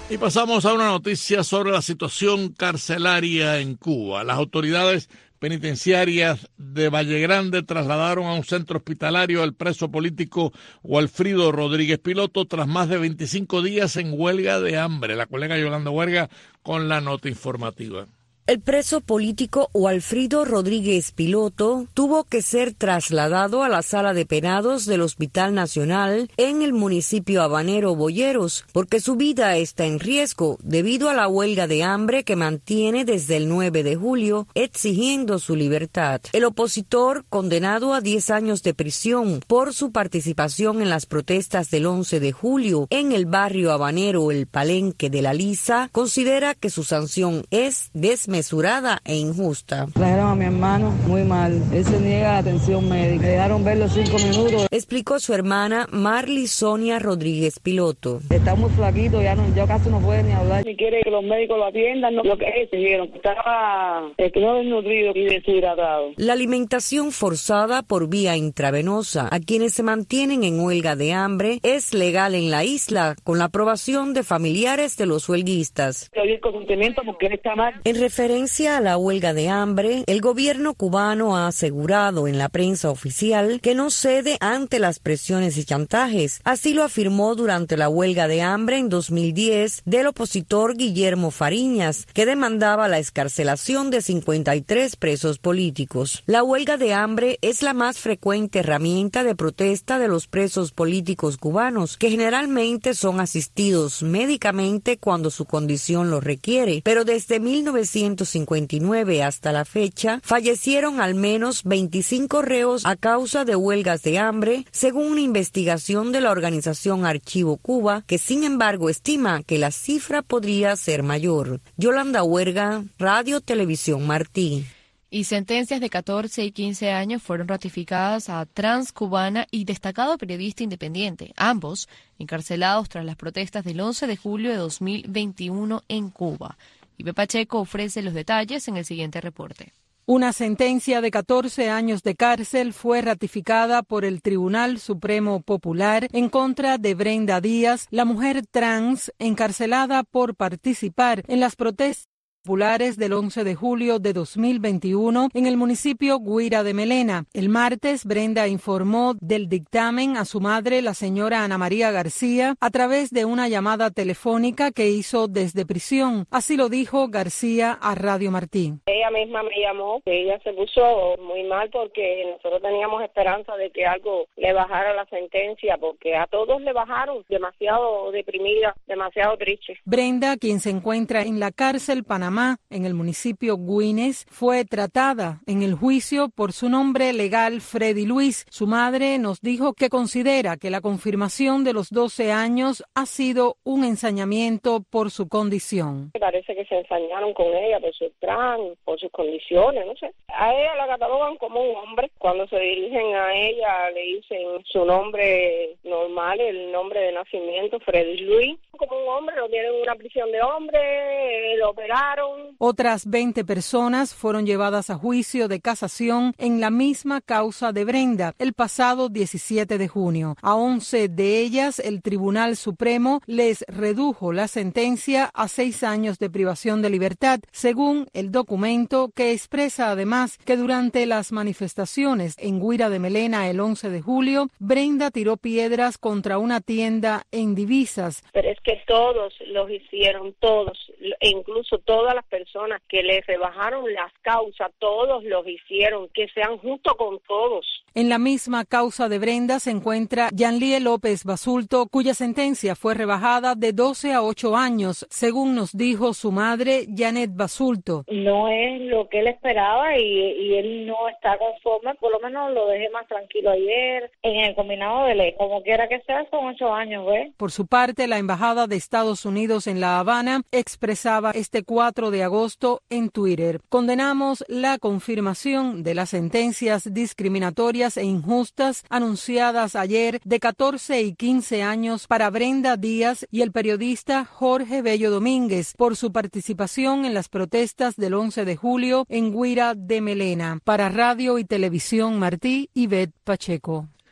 Y pasamos a una noticia sobre la situación carcelaria en Cuba. Las autoridades penitenciarias de Valle Grande trasladaron a un centro hospitalario al preso político Walfrido Rodríguez Piloto tras más de veinticinco días en huelga de hambre. La colega Yolanda Huerga con la nota informativa. El preso político Walfrido Rodríguez Piloto tuvo que ser trasladado a la sala de penados del Hospital Nacional en el municipio habanero Boyeros, porque su vida está en riesgo debido a la huelga de hambre que mantiene desde el nueve de julio, exigiendo su libertad. El opositor, condenado a diez años de prisión por su participación en las protestas del once de julio en el barrio habanero El Palenque de la Lisa, considera que su sanción es desmesurada mesurada e injusta. Trajeron a mi hermano muy mal. Él se niega a la atención médica. Le dejaron ver los cinco minutos. Explicó su hermana Marly Sonia Rodríguez Piloto. Está muy flaquito, ya, no, ya casi no puede ni hablar. Si quiere que los médicos lo atiendan, no, lo que es, dijeron que estaba eh, que no desnutrido y deshidratado. La alimentación forzada por vía intravenosa a quienes se mantienen en huelga de hambre es legal en la isla, con la aprobación de familiares de los huelguistas. El consentimiento porque él está mal. En referencia a la huelga de hambre, el gobierno cubano ha asegurado en la prensa oficial que no cede ante las presiones y chantajes. Así lo afirmó durante la huelga de hambre en dos mil diez del opositor Guillermo Fariñas, que demandaba la excarcelación de cincuenta y tres presos políticos. La huelga de hambre es la más frecuente herramienta de protesta de los presos políticos cubanos, que generalmente son asistidos médicamente cuando su condición lo requiere, pero desde mil novecientos cincuenta y nueve hasta la fecha, fallecieron al menos veinticinco reos a causa de huelgas de hambre, según una investigación de la organización Archivo Cuba, que sin embargo estima que la cifra podría ser mayor. Yolanda Huerga, Radio Televisión Martí. Y sentencias de catorce y quince años fueron ratificadas a Transcubana y destacado periodista independiente, ambos encarcelados tras las protestas del once de julio de dos mil veintiuno en Cuba. Ibe Pacheco ofrece los detalles en el siguiente reporte. Una sentencia de catorce años de cárcel fue ratificada por el Tribunal Supremo Popular en contra de Brenda Díaz, la mujer trans encarcelada por participar en las protestas populares del once de julio de dos mil veintiuno en el municipio Guira de Melena. El martes, Brenda informó del dictamen a su madre, la señora Ana María García, a través de una llamada telefónica que hizo desde prisión. Así lo dijo García a Radio Martí. Ella misma me llamó, que ella se puso muy mal porque nosotros teníamos esperanza de que algo le bajara la sentencia, porque a todos le bajaron, demasiado deprimida, demasiado triste. Brenda, quien se encuentra en la cárcel Panamá, en el municipio Güines, fue tratada en el juicio por su nombre legal Freddy Luis. Su madre nos dijo que considera que la confirmación de los doce años ha sido un ensañamiento por su condición. Parece que se ensañaron con ella por su trans, por sus condiciones, no sé. A ella la catalogan como un hombre. Cuando se dirigen a ella le dicen su nombre normal, el nombre de nacimiento, Freddy Luis. Como un hombre, lo tienen en una prisión de hombre, lo operaron. Otras veinte personas fueron llevadas a juicio de casación en la misma causa de Brenda el pasado diecisiete de junio. A once de ellas, el Tribunal Supremo les redujo la sentencia a seis años de privación de libertad, según el documento que expresa además que durante las manifestaciones en Guira de Melena el once de julio, Brenda tiró piedras contra una tienda en Divisas. Pero es que todos los hicieron, todos, e incluso todas las personas que les rebajaron las causas, todos los hicieron, que sean justos con todos. En la misma causa de Brenda se encuentra Yanlie López Basulto, cuya sentencia fue rebajada de doce a ocho años, según nos dijo su madre, Janet Basulto. No es lo que él esperaba y, y él no está conforme, por lo menos lo dejé más tranquilo ayer. En el combinado de ley, como quiera que sea, son ocho años, ¿ves? Por su parte, la Embajada de Estados Unidos en La Habana expresaba este cuatro de agosto en Twitter: condenamos la confirmación de las sentencias discriminatorias e injustas anunciadas ayer de catorce y quince años para Brenda Díaz y el periodista Jorge Bello Domínguez por su participación en las protestas del once de julio en Guira de Melena. Para Radio y Televisión Martí, Ivette Pacheco.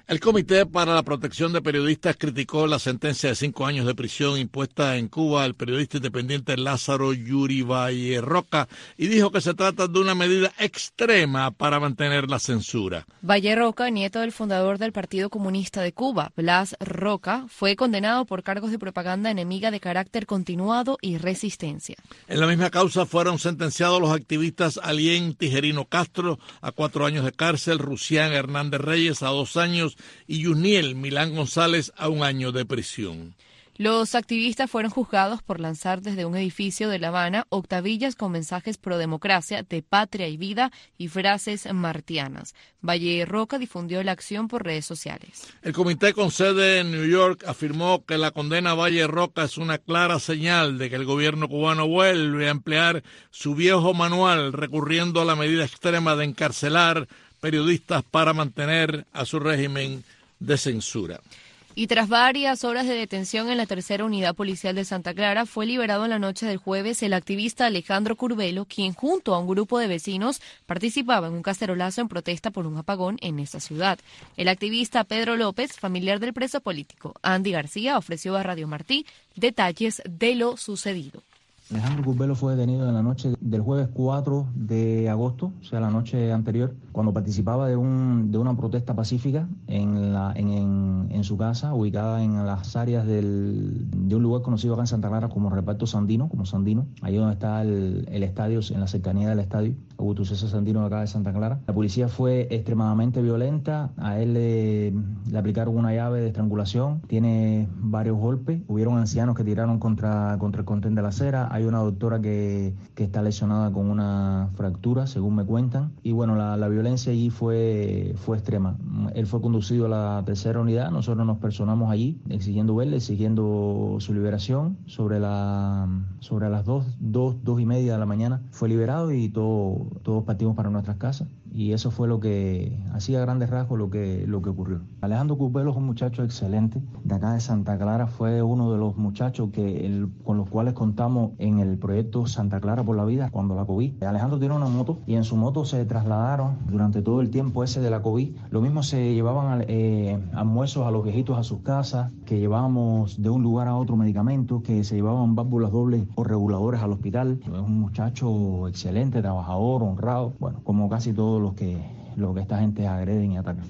El Comité para la Protección de Periodistas criticó la sentencia de cinco años de prisión impuesta en Cuba al periodista independiente Lázaro Yuri Valle Roca y dijo que se trata de una medida extrema para mantener la censura. Valle Roca, nieto del fundador del Partido Comunista de Cuba, Blas Roca, fue condenado por cargos de propaganda enemiga de carácter continuado y resistencia. En la misma causa fueron sentenciados los activistas Alien Tijerino Castro a cuatro años de cárcel, Rusián Hernández Reyes a dos años y Yuniel Milán González a un año de prisión. Los activistas fueron juzgados por lanzar desde un edificio de La Habana octavillas con mensajes pro democracia, de patria y vida y frases martianas. Valle Roca difundió la acción por redes sociales. El comité con sede en New York afirmó que la condena a Valle Roca es una clara señal de que el gobierno cubano vuelve a emplear su viejo manual recurriendo a la medida extrema de encarcelar periodistas para mantener a su régimen de censura. Y tras varias horas de detención en la tercera unidad policial de Santa Clara, fue liberado en la noche del jueves el activista Alejandro Curbelo, quien junto a un grupo de vecinos participaba en un cacerolazo en protesta por un apagón en esa ciudad. El activista Pedro López, familiar del preso político Andy García, ofreció a Radio Martí detalles de lo sucedido. Alejandro Curbelo fue detenido en la noche del jueves cuatro de agosto, o sea, la noche anterior, cuando participaba de un de una protesta pacífica en la en, en, en su casa, ubicada en las áreas del, de un lugar conocido acá en Santa Clara como Reparto Sandino, como Sandino, ahí donde está el, el estadio, en la cercanía del estadio, Augusto César Sandino de acá de Santa Clara. La policía fue extremadamente violenta, a él le, le aplicaron una llave de estrangulación, tiene varios golpes, hubieron ancianos que tiraron contra, contra el contén de la acera. Hay una doctora que, que está lesionada con una fractura, según me cuentan. Y bueno, la, la violencia allí fue, fue extrema. Él fue conducido a la tercera unidad. Nosotros nos personamos allí exigiendo verle, exigiendo su liberación. Sobre, la, sobre las dos, dos, dos y media de la mañana fue liberado y todo, todos partimos para nuestras casas. Y eso fue lo que, así a grandes rasgos, lo que, lo que ocurrió. Alejandro Curbelo es un muchacho excelente de acá de Santa Clara. Fue uno de los muchachos que el, con los cuales contamos en el proyecto Santa Clara por la Vida cuando la COVID. Alejandro tiene una moto y en su moto se trasladaron durante todo el tiempo ese de la COVID. Lo mismo se llevaban eh, almuerzos a los viejitos a sus casas, que llevábamos de un lugar a otro medicamentos, que se llevaban válvulas dobles o reguladores al hospital. Es un muchacho excelente, trabajador, honrado, bueno, como casi todos los que, los que esta gente agreden y atacan.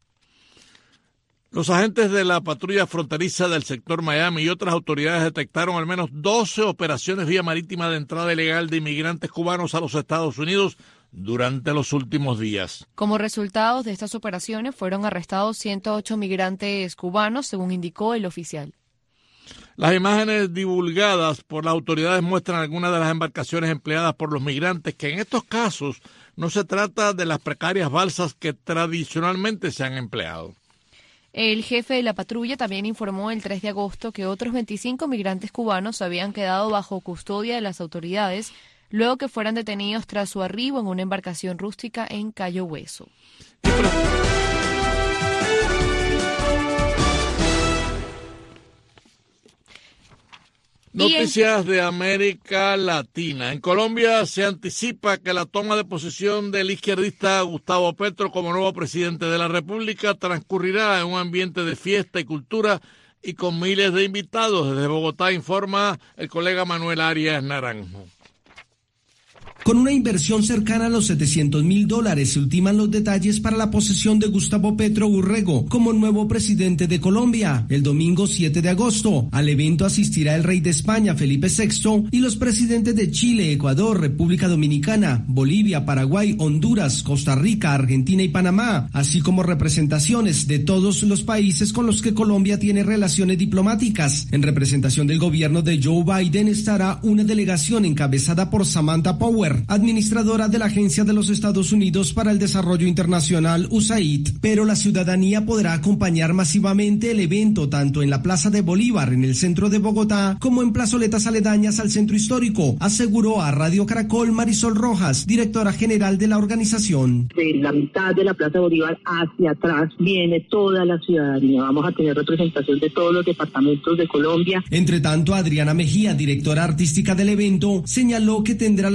Los agentes de la patrulla fronteriza del sector Miami y otras autoridades detectaron al menos doce operaciones vía marítima de entrada ilegal de inmigrantes cubanos a los Estados Unidos durante los últimos días. Como resultado de estas operaciones fueron arrestados ciento ocho migrantes cubanos, según indicó el oficial. Las imágenes divulgadas por las autoridades muestran algunas de las embarcaciones empleadas por los migrantes, que en estos casos no se trata de las precarias balsas que tradicionalmente se han empleado. El jefe de la patrulla también informó el tres de agosto que otros veinticinco migrantes cubanos habían quedado bajo custodia de las autoridades luego que fueran detenidos tras su arribo en una embarcación rústica en Cayo Hueso. Noticias de América Latina. En Colombia se anticipa que la toma de posesión del izquierdista Gustavo Petro como nuevo presidente de la República transcurrirá en un ambiente de fiesta y cultura y con miles de invitados. Desde Bogotá informa el colega Manuel Arias Naranjo. Con una inversión cercana a los setecientos mil dólares se ultiman los detalles para la posesión de Gustavo Petro Urrego como nuevo presidente de Colombia. El domingo siete de agosto, al evento asistirá el rey de España, Felipe sexto, y los presidentes de Chile, Ecuador, República Dominicana, Bolivia, Paraguay, Honduras, Costa Rica, Argentina y Panamá, así como representaciones de todos los países con los que Colombia tiene relaciones diplomáticas. En representación del gobierno de Joe Biden estará una delegación encabezada por Samantha Power, administradora de la Agencia de los Estados Unidos para el Desarrollo Internacional, U S A I D, pero la ciudadanía podrá acompañar masivamente el evento tanto en la Plaza de Bolívar, en el centro de Bogotá, como en plazoletas aledañas al centro histórico, aseguró a Radio Caracol Marisol Rojas, directora general de la organización. De la mitad de la Plaza de Bolívar hacia atrás viene toda la ciudadanía. Vamos a tener representación de todos los departamentos de Colombia. Entre tanto, Adriana Mejía, directora artística del evento, señaló que tendrá la participación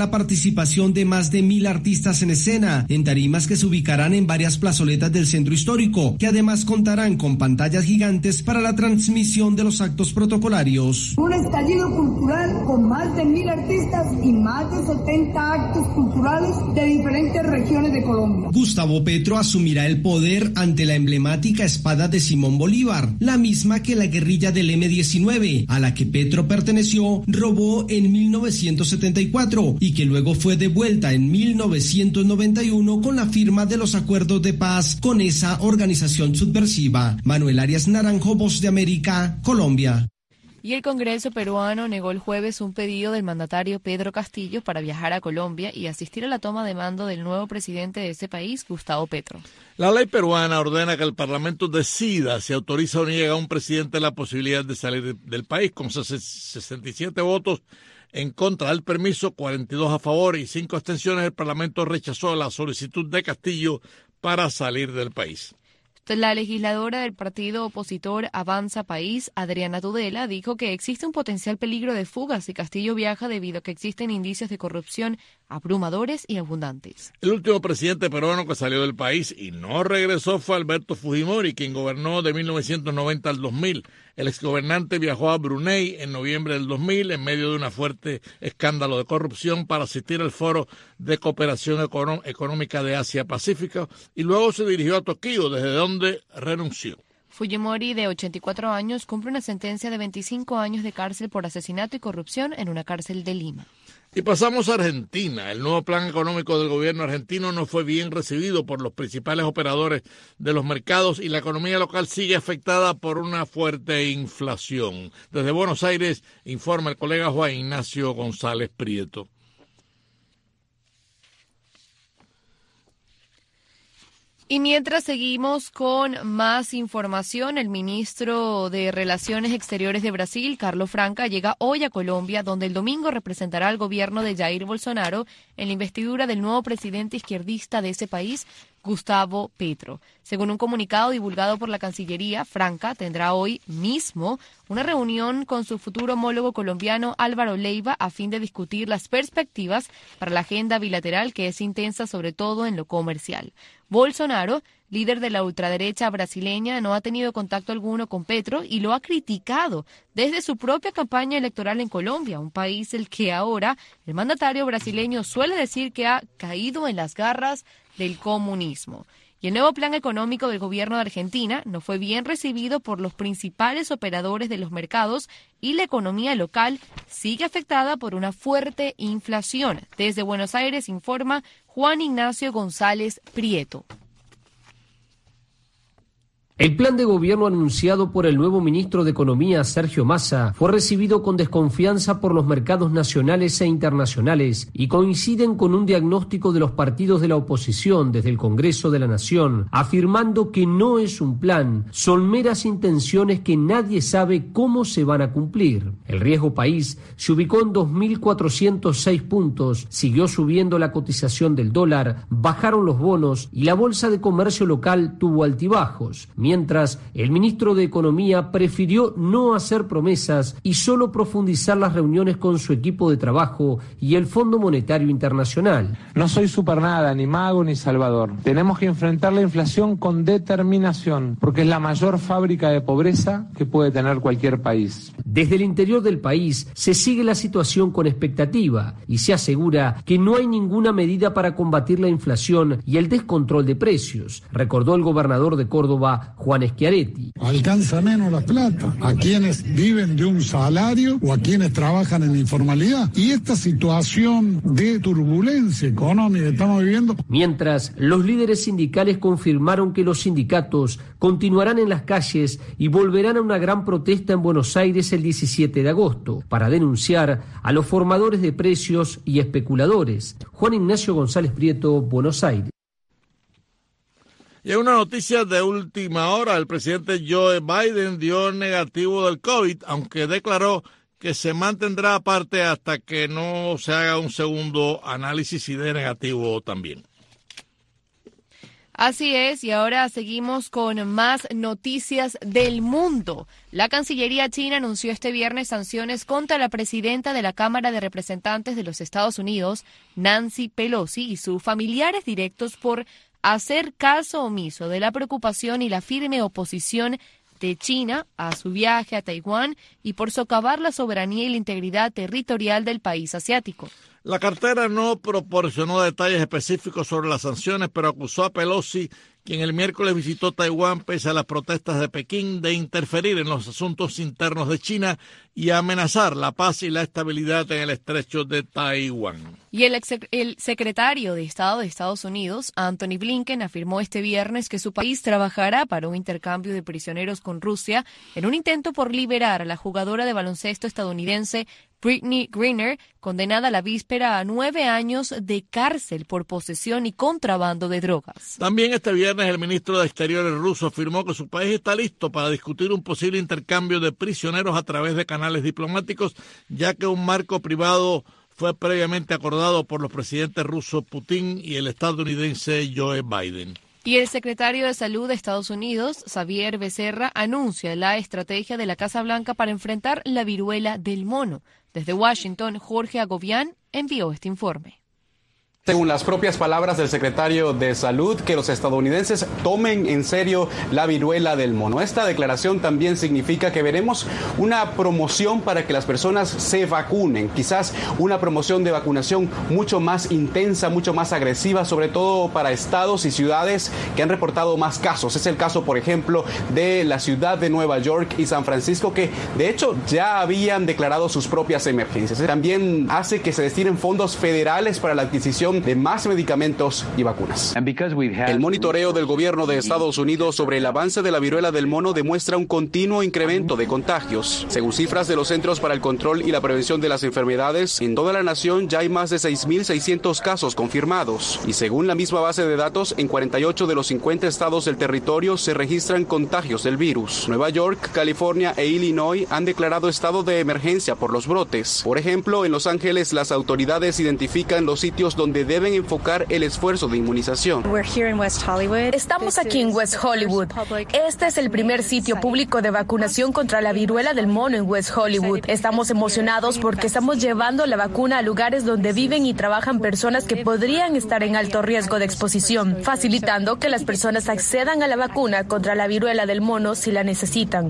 participación de más de mil artistas en escena, en tarimas que se ubicarán en varias plazoletas del centro histórico, que además contarán con pantallas gigantes para la transmisión de los actos protocolarios. Un estallido cultural con más de mil artistas y más de setenta actos culturales de diferentes regiones de Colombia. Gustavo Petro asumirá el poder ante la emblemática espada de Simón Bolívar, la misma que la guerrilla del eme diecinueve, a la que Petro perteneció, robó en mil novecientos setenta y cuatro y que luego fue devuelta en mil novecientos noventa y uno con la firma de los acuerdos de paz con esa organización subversiva. Manuel Arias Naranjo, Voz de América, Colombia. Y el Congreso peruano negó el jueves un pedido del mandatario Pedro Castillo para viajar a Colombia y asistir a la toma de mando del nuevo presidente de ese país, Gustavo Petro. La ley peruana ordena que el Parlamento decida si autoriza o niega a un presidente la posibilidad de salir del país. Con sesenta y siete votos en contra del permiso, cuarenta y dos a favor y cinco abstenciones, el Parlamento rechazó la solicitud de Castillo para salir del país. La legisladora del partido opositor Avanza País, Adriana Tudela, dijo que existe un potencial peligro de fuga si Castillo viaja debido a que existen indicios de corrupción abrumadores y abundantes. El último presidente peruano que salió del país y no regresó fue Alberto Fujimori, quien gobernó de mil novecientos noventa al dos mil. El exgobernante viajó a Brunei en noviembre del dos mil en medio de un fuerte escándalo de corrupción para asistir al Foro de Cooperación Económica de Asia-Pacífico y luego se dirigió a Tokio, desde donde renunció. Fujimori, de ochenta y cuatro años, cumple una sentencia de veinticinco años de cárcel por asesinato y corrupción en una cárcel de Lima. Y pasamos a Argentina. El nuevo plan económico del gobierno argentino no fue bien recibido por los principales operadores de los mercados y la economía local sigue afectada por una fuerte inflación. Desde Buenos Aires informa el colega Juan Ignacio González Prieto. Y mientras seguimos con más información, el ministro de Relaciones Exteriores de Brasil, Carlos Franca, llega hoy a Colombia, donde el domingo representará al gobierno de Jair Bolsonaro en la investidura del nuevo presidente izquierdista de ese país, Gustavo Petro. Según un comunicado divulgado por la Cancillería, Franca tendrá hoy mismo una reunión con su futuro homólogo colombiano Álvaro Leiva a fin de discutir las perspectivas para la agenda bilateral, que es intensa sobre todo en lo comercial. Bolsonaro, líder de la ultraderecha brasileña, no ha tenido contacto alguno con Petro y lo ha criticado desde su propia campaña electoral en Colombia, un país el que ahora el mandatario brasileño suele decir que ha caído en las garras del comunismo. Y el nuevo plan económico del gobierno de Argentina no fue bien recibido por los principales operadores de los mercados y la economía local sigue afectada por una fuerte inflación. Desde Buenos Aires informa Juan Ignacio González Prieto. El plan de gobierno anunciado por el nuevo ministro de Economía, Sergio Massa, fue recibido con desconfianza por los mercados nacionales e internacionales y coinciden con un diagnóstico de los partidos de la oposición desde el Congreso de la Nación, afirmando que no es un plan, son meras intenciones que nadie sabe cómo se van a cumplir. El riesgo país se ubicó en dos mil cuatrocientos seis puntos, siguió subiendo la cotización del dólar, bajaron los bonos y la bolsa de comercio local tuvo altibajos. Mientras, el ministro de Economía prefirió no hacer promesas y solo profundizar las reuniones con su equipo de trabajo y el Fondo Monetario Internacional. No soy supernada, ni mago ni salvador. Tenemos que enfrentar la inflación con determinación, porque es la mayor fábrica de pobreza que puede tener cualquier país. Desde el interior del país se sigue la situación con expectativa y se asegura que no hay ninguna medida para combatir la inflación y el descontrol de precios, recordó el gobernador de Córdoba, Juan Schiaretti. Alcanza menos la plata a quienes viven de un salario o a quienes trabajan en informalidad. Y esta situación de turbulencia económica que estamos viviendo. Mientras, los líderes sindicales confirmaron que los sindicatos continuarán en las calles y volverán a una gran protesta en Buenos Aires el diecisiete de agosto para denunciar a los formadores de precios y especuladores. Juan Ignacio González Prieto, Buenos Aires. Y en una noticia de última hora, el presidente Joe Biden dio negativo del COVID, aunque declaró que se mantendrá aparte hasta que no se haga un segundo análisis y dé negativo también. Así es, y ahora seguimos con más noticias del mundo. La Cancillería china anunció este viernes sanciones contra la presidenta de la Cámara de Representantes de los Estados Unidos, Nancy Pelosi, y sus familiares directos por hacer caso omiso de la preocupación y la firme oposición de China a su viaje a Taiwán y por socavar la soberanía y la integridad territorial del país asiático. La cartera no proporcionó detalles específicos sobre las sanciones, pero acusó a Pelosi, quien el miércoles visitó Taiwán pese a las protestas de Pekín, de interferir en los asuntos internos de China y amenazar la paz y la estabilidad en el estrecho de Taiwán. Y el, ex el secretario de Estado de Estados Unidos, Anthony Blinken, afirmó este viernes que su país trabajará para un intercambio de prisioneros con Rusia en un intento por liberar a la jugadora de baloncesto estadounidense Brittney Griner, condenada la víspera a nueve años de cárcel por posesión y contrabando de drogas. También este viernes el ministro de Exteriores ruso afirmó que su país está listo para discutir un posible intercambio de prisioneros a través de canales diplomáticos, ya que un marco privado fue previamente acordado por los presidentes rusos Putin y el estadounidense Joe Biden. Y el secretario de Salud de Estados Unidos, Xavier Becerra, anuncia la estrategia de la Casa Blanca para enfrentar la viruela del mono. Desde Washington, Jorge Agobián envió este informe. Según las propias palabras del secretario de Salud, que los estadounidenses tomen en serio la viruela del mono. Esta declaración también significa que veremos una promoción para que las personas se vacunen, quizás una promoción de vacunación mucho más intensa, mucho más agresiva, sobre todo para estados y ciudades que han reportado más casos. Es el caso, por ejemplo, de la ciudad de Nueva York y San Francisco, que de hecho ya habían declarado sus propias emergencias. También hace que se destinen fondos federales para la adquisición de más medicamentos y vacunas. El monitoreo del gobierno de Estados Unidos sobre el avance de la viruela del mono demuestra un continuo incremento de contagios. Según cifras de los Centros para el Control y la Prevención de las Enfermedades, en toda la nación ya hay más de seis mil seiscientos casos confirmados. Y según la misma base de datos, en cuarenta y ocho de los cincuenta estados del territorio se registran contagios del virus. Nueva York, California e Illinois han declarado estado de emergencia por los brotes. Por ejemplo, en Los Ángeles las autoridades identifican los sitios donde deben enfocar el esfuerzo de inmunización. Estamos aquí en West Hollywood. Este es el primer sitio público de vacunación contra la viruela del mono en West Hollywood. Estamos emocionados porque estamos llevando la vacuna a lugares donde viven y trabajan personas que podrían estar en alto riesgo de exposición, facilitando que las personas accedan a la vacuna contra la viruela del mono si la necesitan.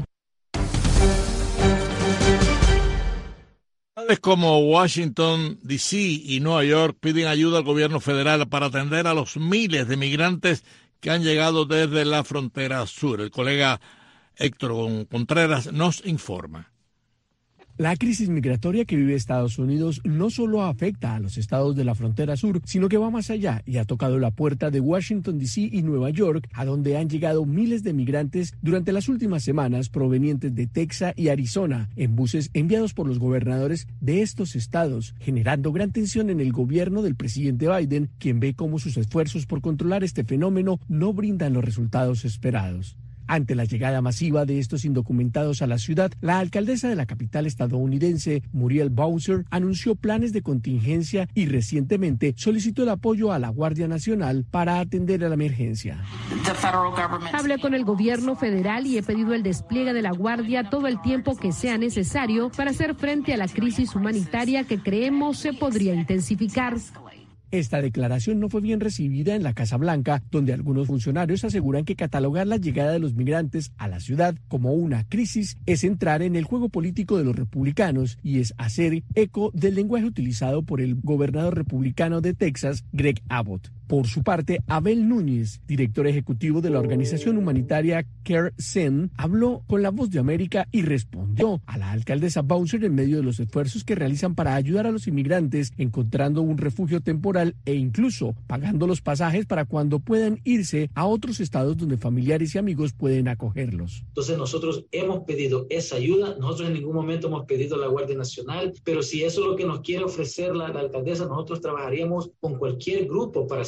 Ciudades como Washington, D C y Nueva York piden ayuda al gobierno federal para atender a los miles de migrantes que han llegado desde la frontera sur. El colega Héctor Contreras nos informa. La crisis migratoria que vive Estados Unidos no solo afecta a los estados de la frontera sur, sino que va más allá y ha tocado la puerta de Washington, D C y Nueva York, a donde han llegado miles de migrantes durante las últimas semanas provenientes de Texas y Arizona en buses enviados por los gobernadores de estos estados, generando gran tensión en el gobierno del presidente Biden, quien ve cómo sus esfuerzos por controlar este fenómeno no brindan los resultados esperados. Ante la llegada masiva de estos indocumentados a la ciudad, la alcaldesa de la capital estadounidense, Muriel Bowser, anunció planes de contingencia y recientemente solicitó el apoyo a la Guardia Nacional para atender a la emergencia. Hablé con el gobierno federal y he pedido el despliegue de la Guardia todo el tiempo que sea necesario para hacer frente a la crisis humanitaria que creemos se podría intensificar. Esta declaración no fue bien recibida en la Casa Blanca, donde algunos funcionarios aseguran que catalogar la llegada de los migrantes a la ciudad como una crisis es entrar en el juego político de los republicanos y es hacer eco del lenguaje utilizado por el gobernador republicano de Texas, Greg Abbott. Por su parte, Abel Núñez, director ejecutivo de la organización humanitaria CareSend, habló con La Voz de América y respondió a la alcaldesa Bowser en medio de los esfuerzos que realizan para ayudar a los inmigrantes encontrando un refugio temporal e incluso pagando los pasajes para cuando puedan irse a otros estados donde familiares y amigos pueden acogerlos. Entonces nosotros hemos pedido esa ayuda, nosotros en ningún momento hemos pedido a la Guardia Nacional, pero si eso es lo que nos quiere ofrecer la, la alcaldesa, nosotros trabajaríamos con cualquier grupo para hacer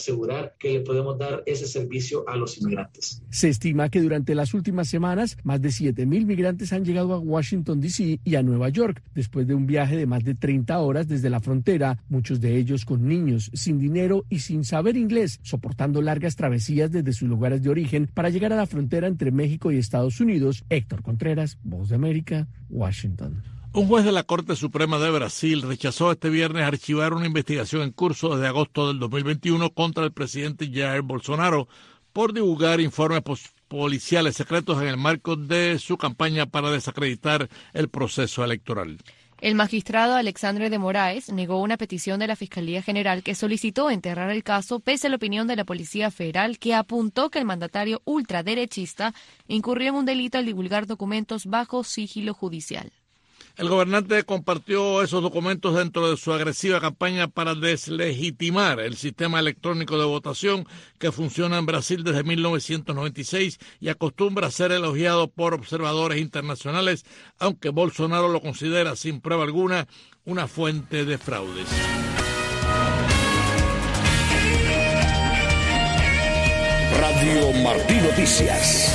asegurar que le podemos dar ese servicio a los inmigrantes. Se estima que durante las últimas semanas más de siete mil migrantes han llegado a Washington, D C y a Nueva York después de un viaje de más de treinta horas desde la frontera, muchos de ellos con niños, sin dinero y sin saber inglés, soportando largas travesías desde sus lugares de origen para llegar a la frontera entre México y Estados Unidos. Héctor Contreras, Voz de América, Washington. Un juez de la Corte Suprema de Brasil rechazó este viernes archivar una investigación en curso desde agosto del dos mil veintiuno contra el presidente Jair Bolsonaro por divulgar informes policiales secretos en el marco de su campaña para desacreditar el proceso electoral. El magistrado Alexandre de Moraes negó una petición de la Fiscalía General que solicitó enterrar el caso pese a la opinión de la Policía Federal, que apuntó que el mandatario ultraderechista incurrió en un delito al divulgar documentos bajo sigilo judicial. El gobernante compartió esos documentos dentro de su agresiva campaña para deslegitimar el sistema electrónico de votación que funciona en Brasil desde mil novecientos noventa y seis y acostumbra a ser elogiado por observadores internacionales, aunque Bolsonaro lo considera sin prueba alguna una fuente de fraudes. Radio Martí Noticias.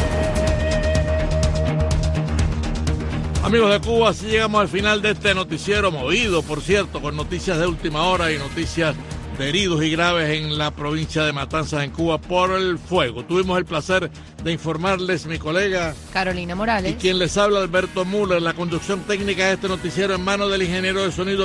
Amigos de Cuba, así llegamos al final de este noticiero movido, por cierto, con noticias de última hora y noticias de heridos y graves en la provincia de Matanzas, en Cuba, por el fuego. Tuvimos el placer de informarles mi colega Carolina Morales y quien les habla, Alberto Müller. La conducción técnica de este noticiero en manos del ingeniero de sonido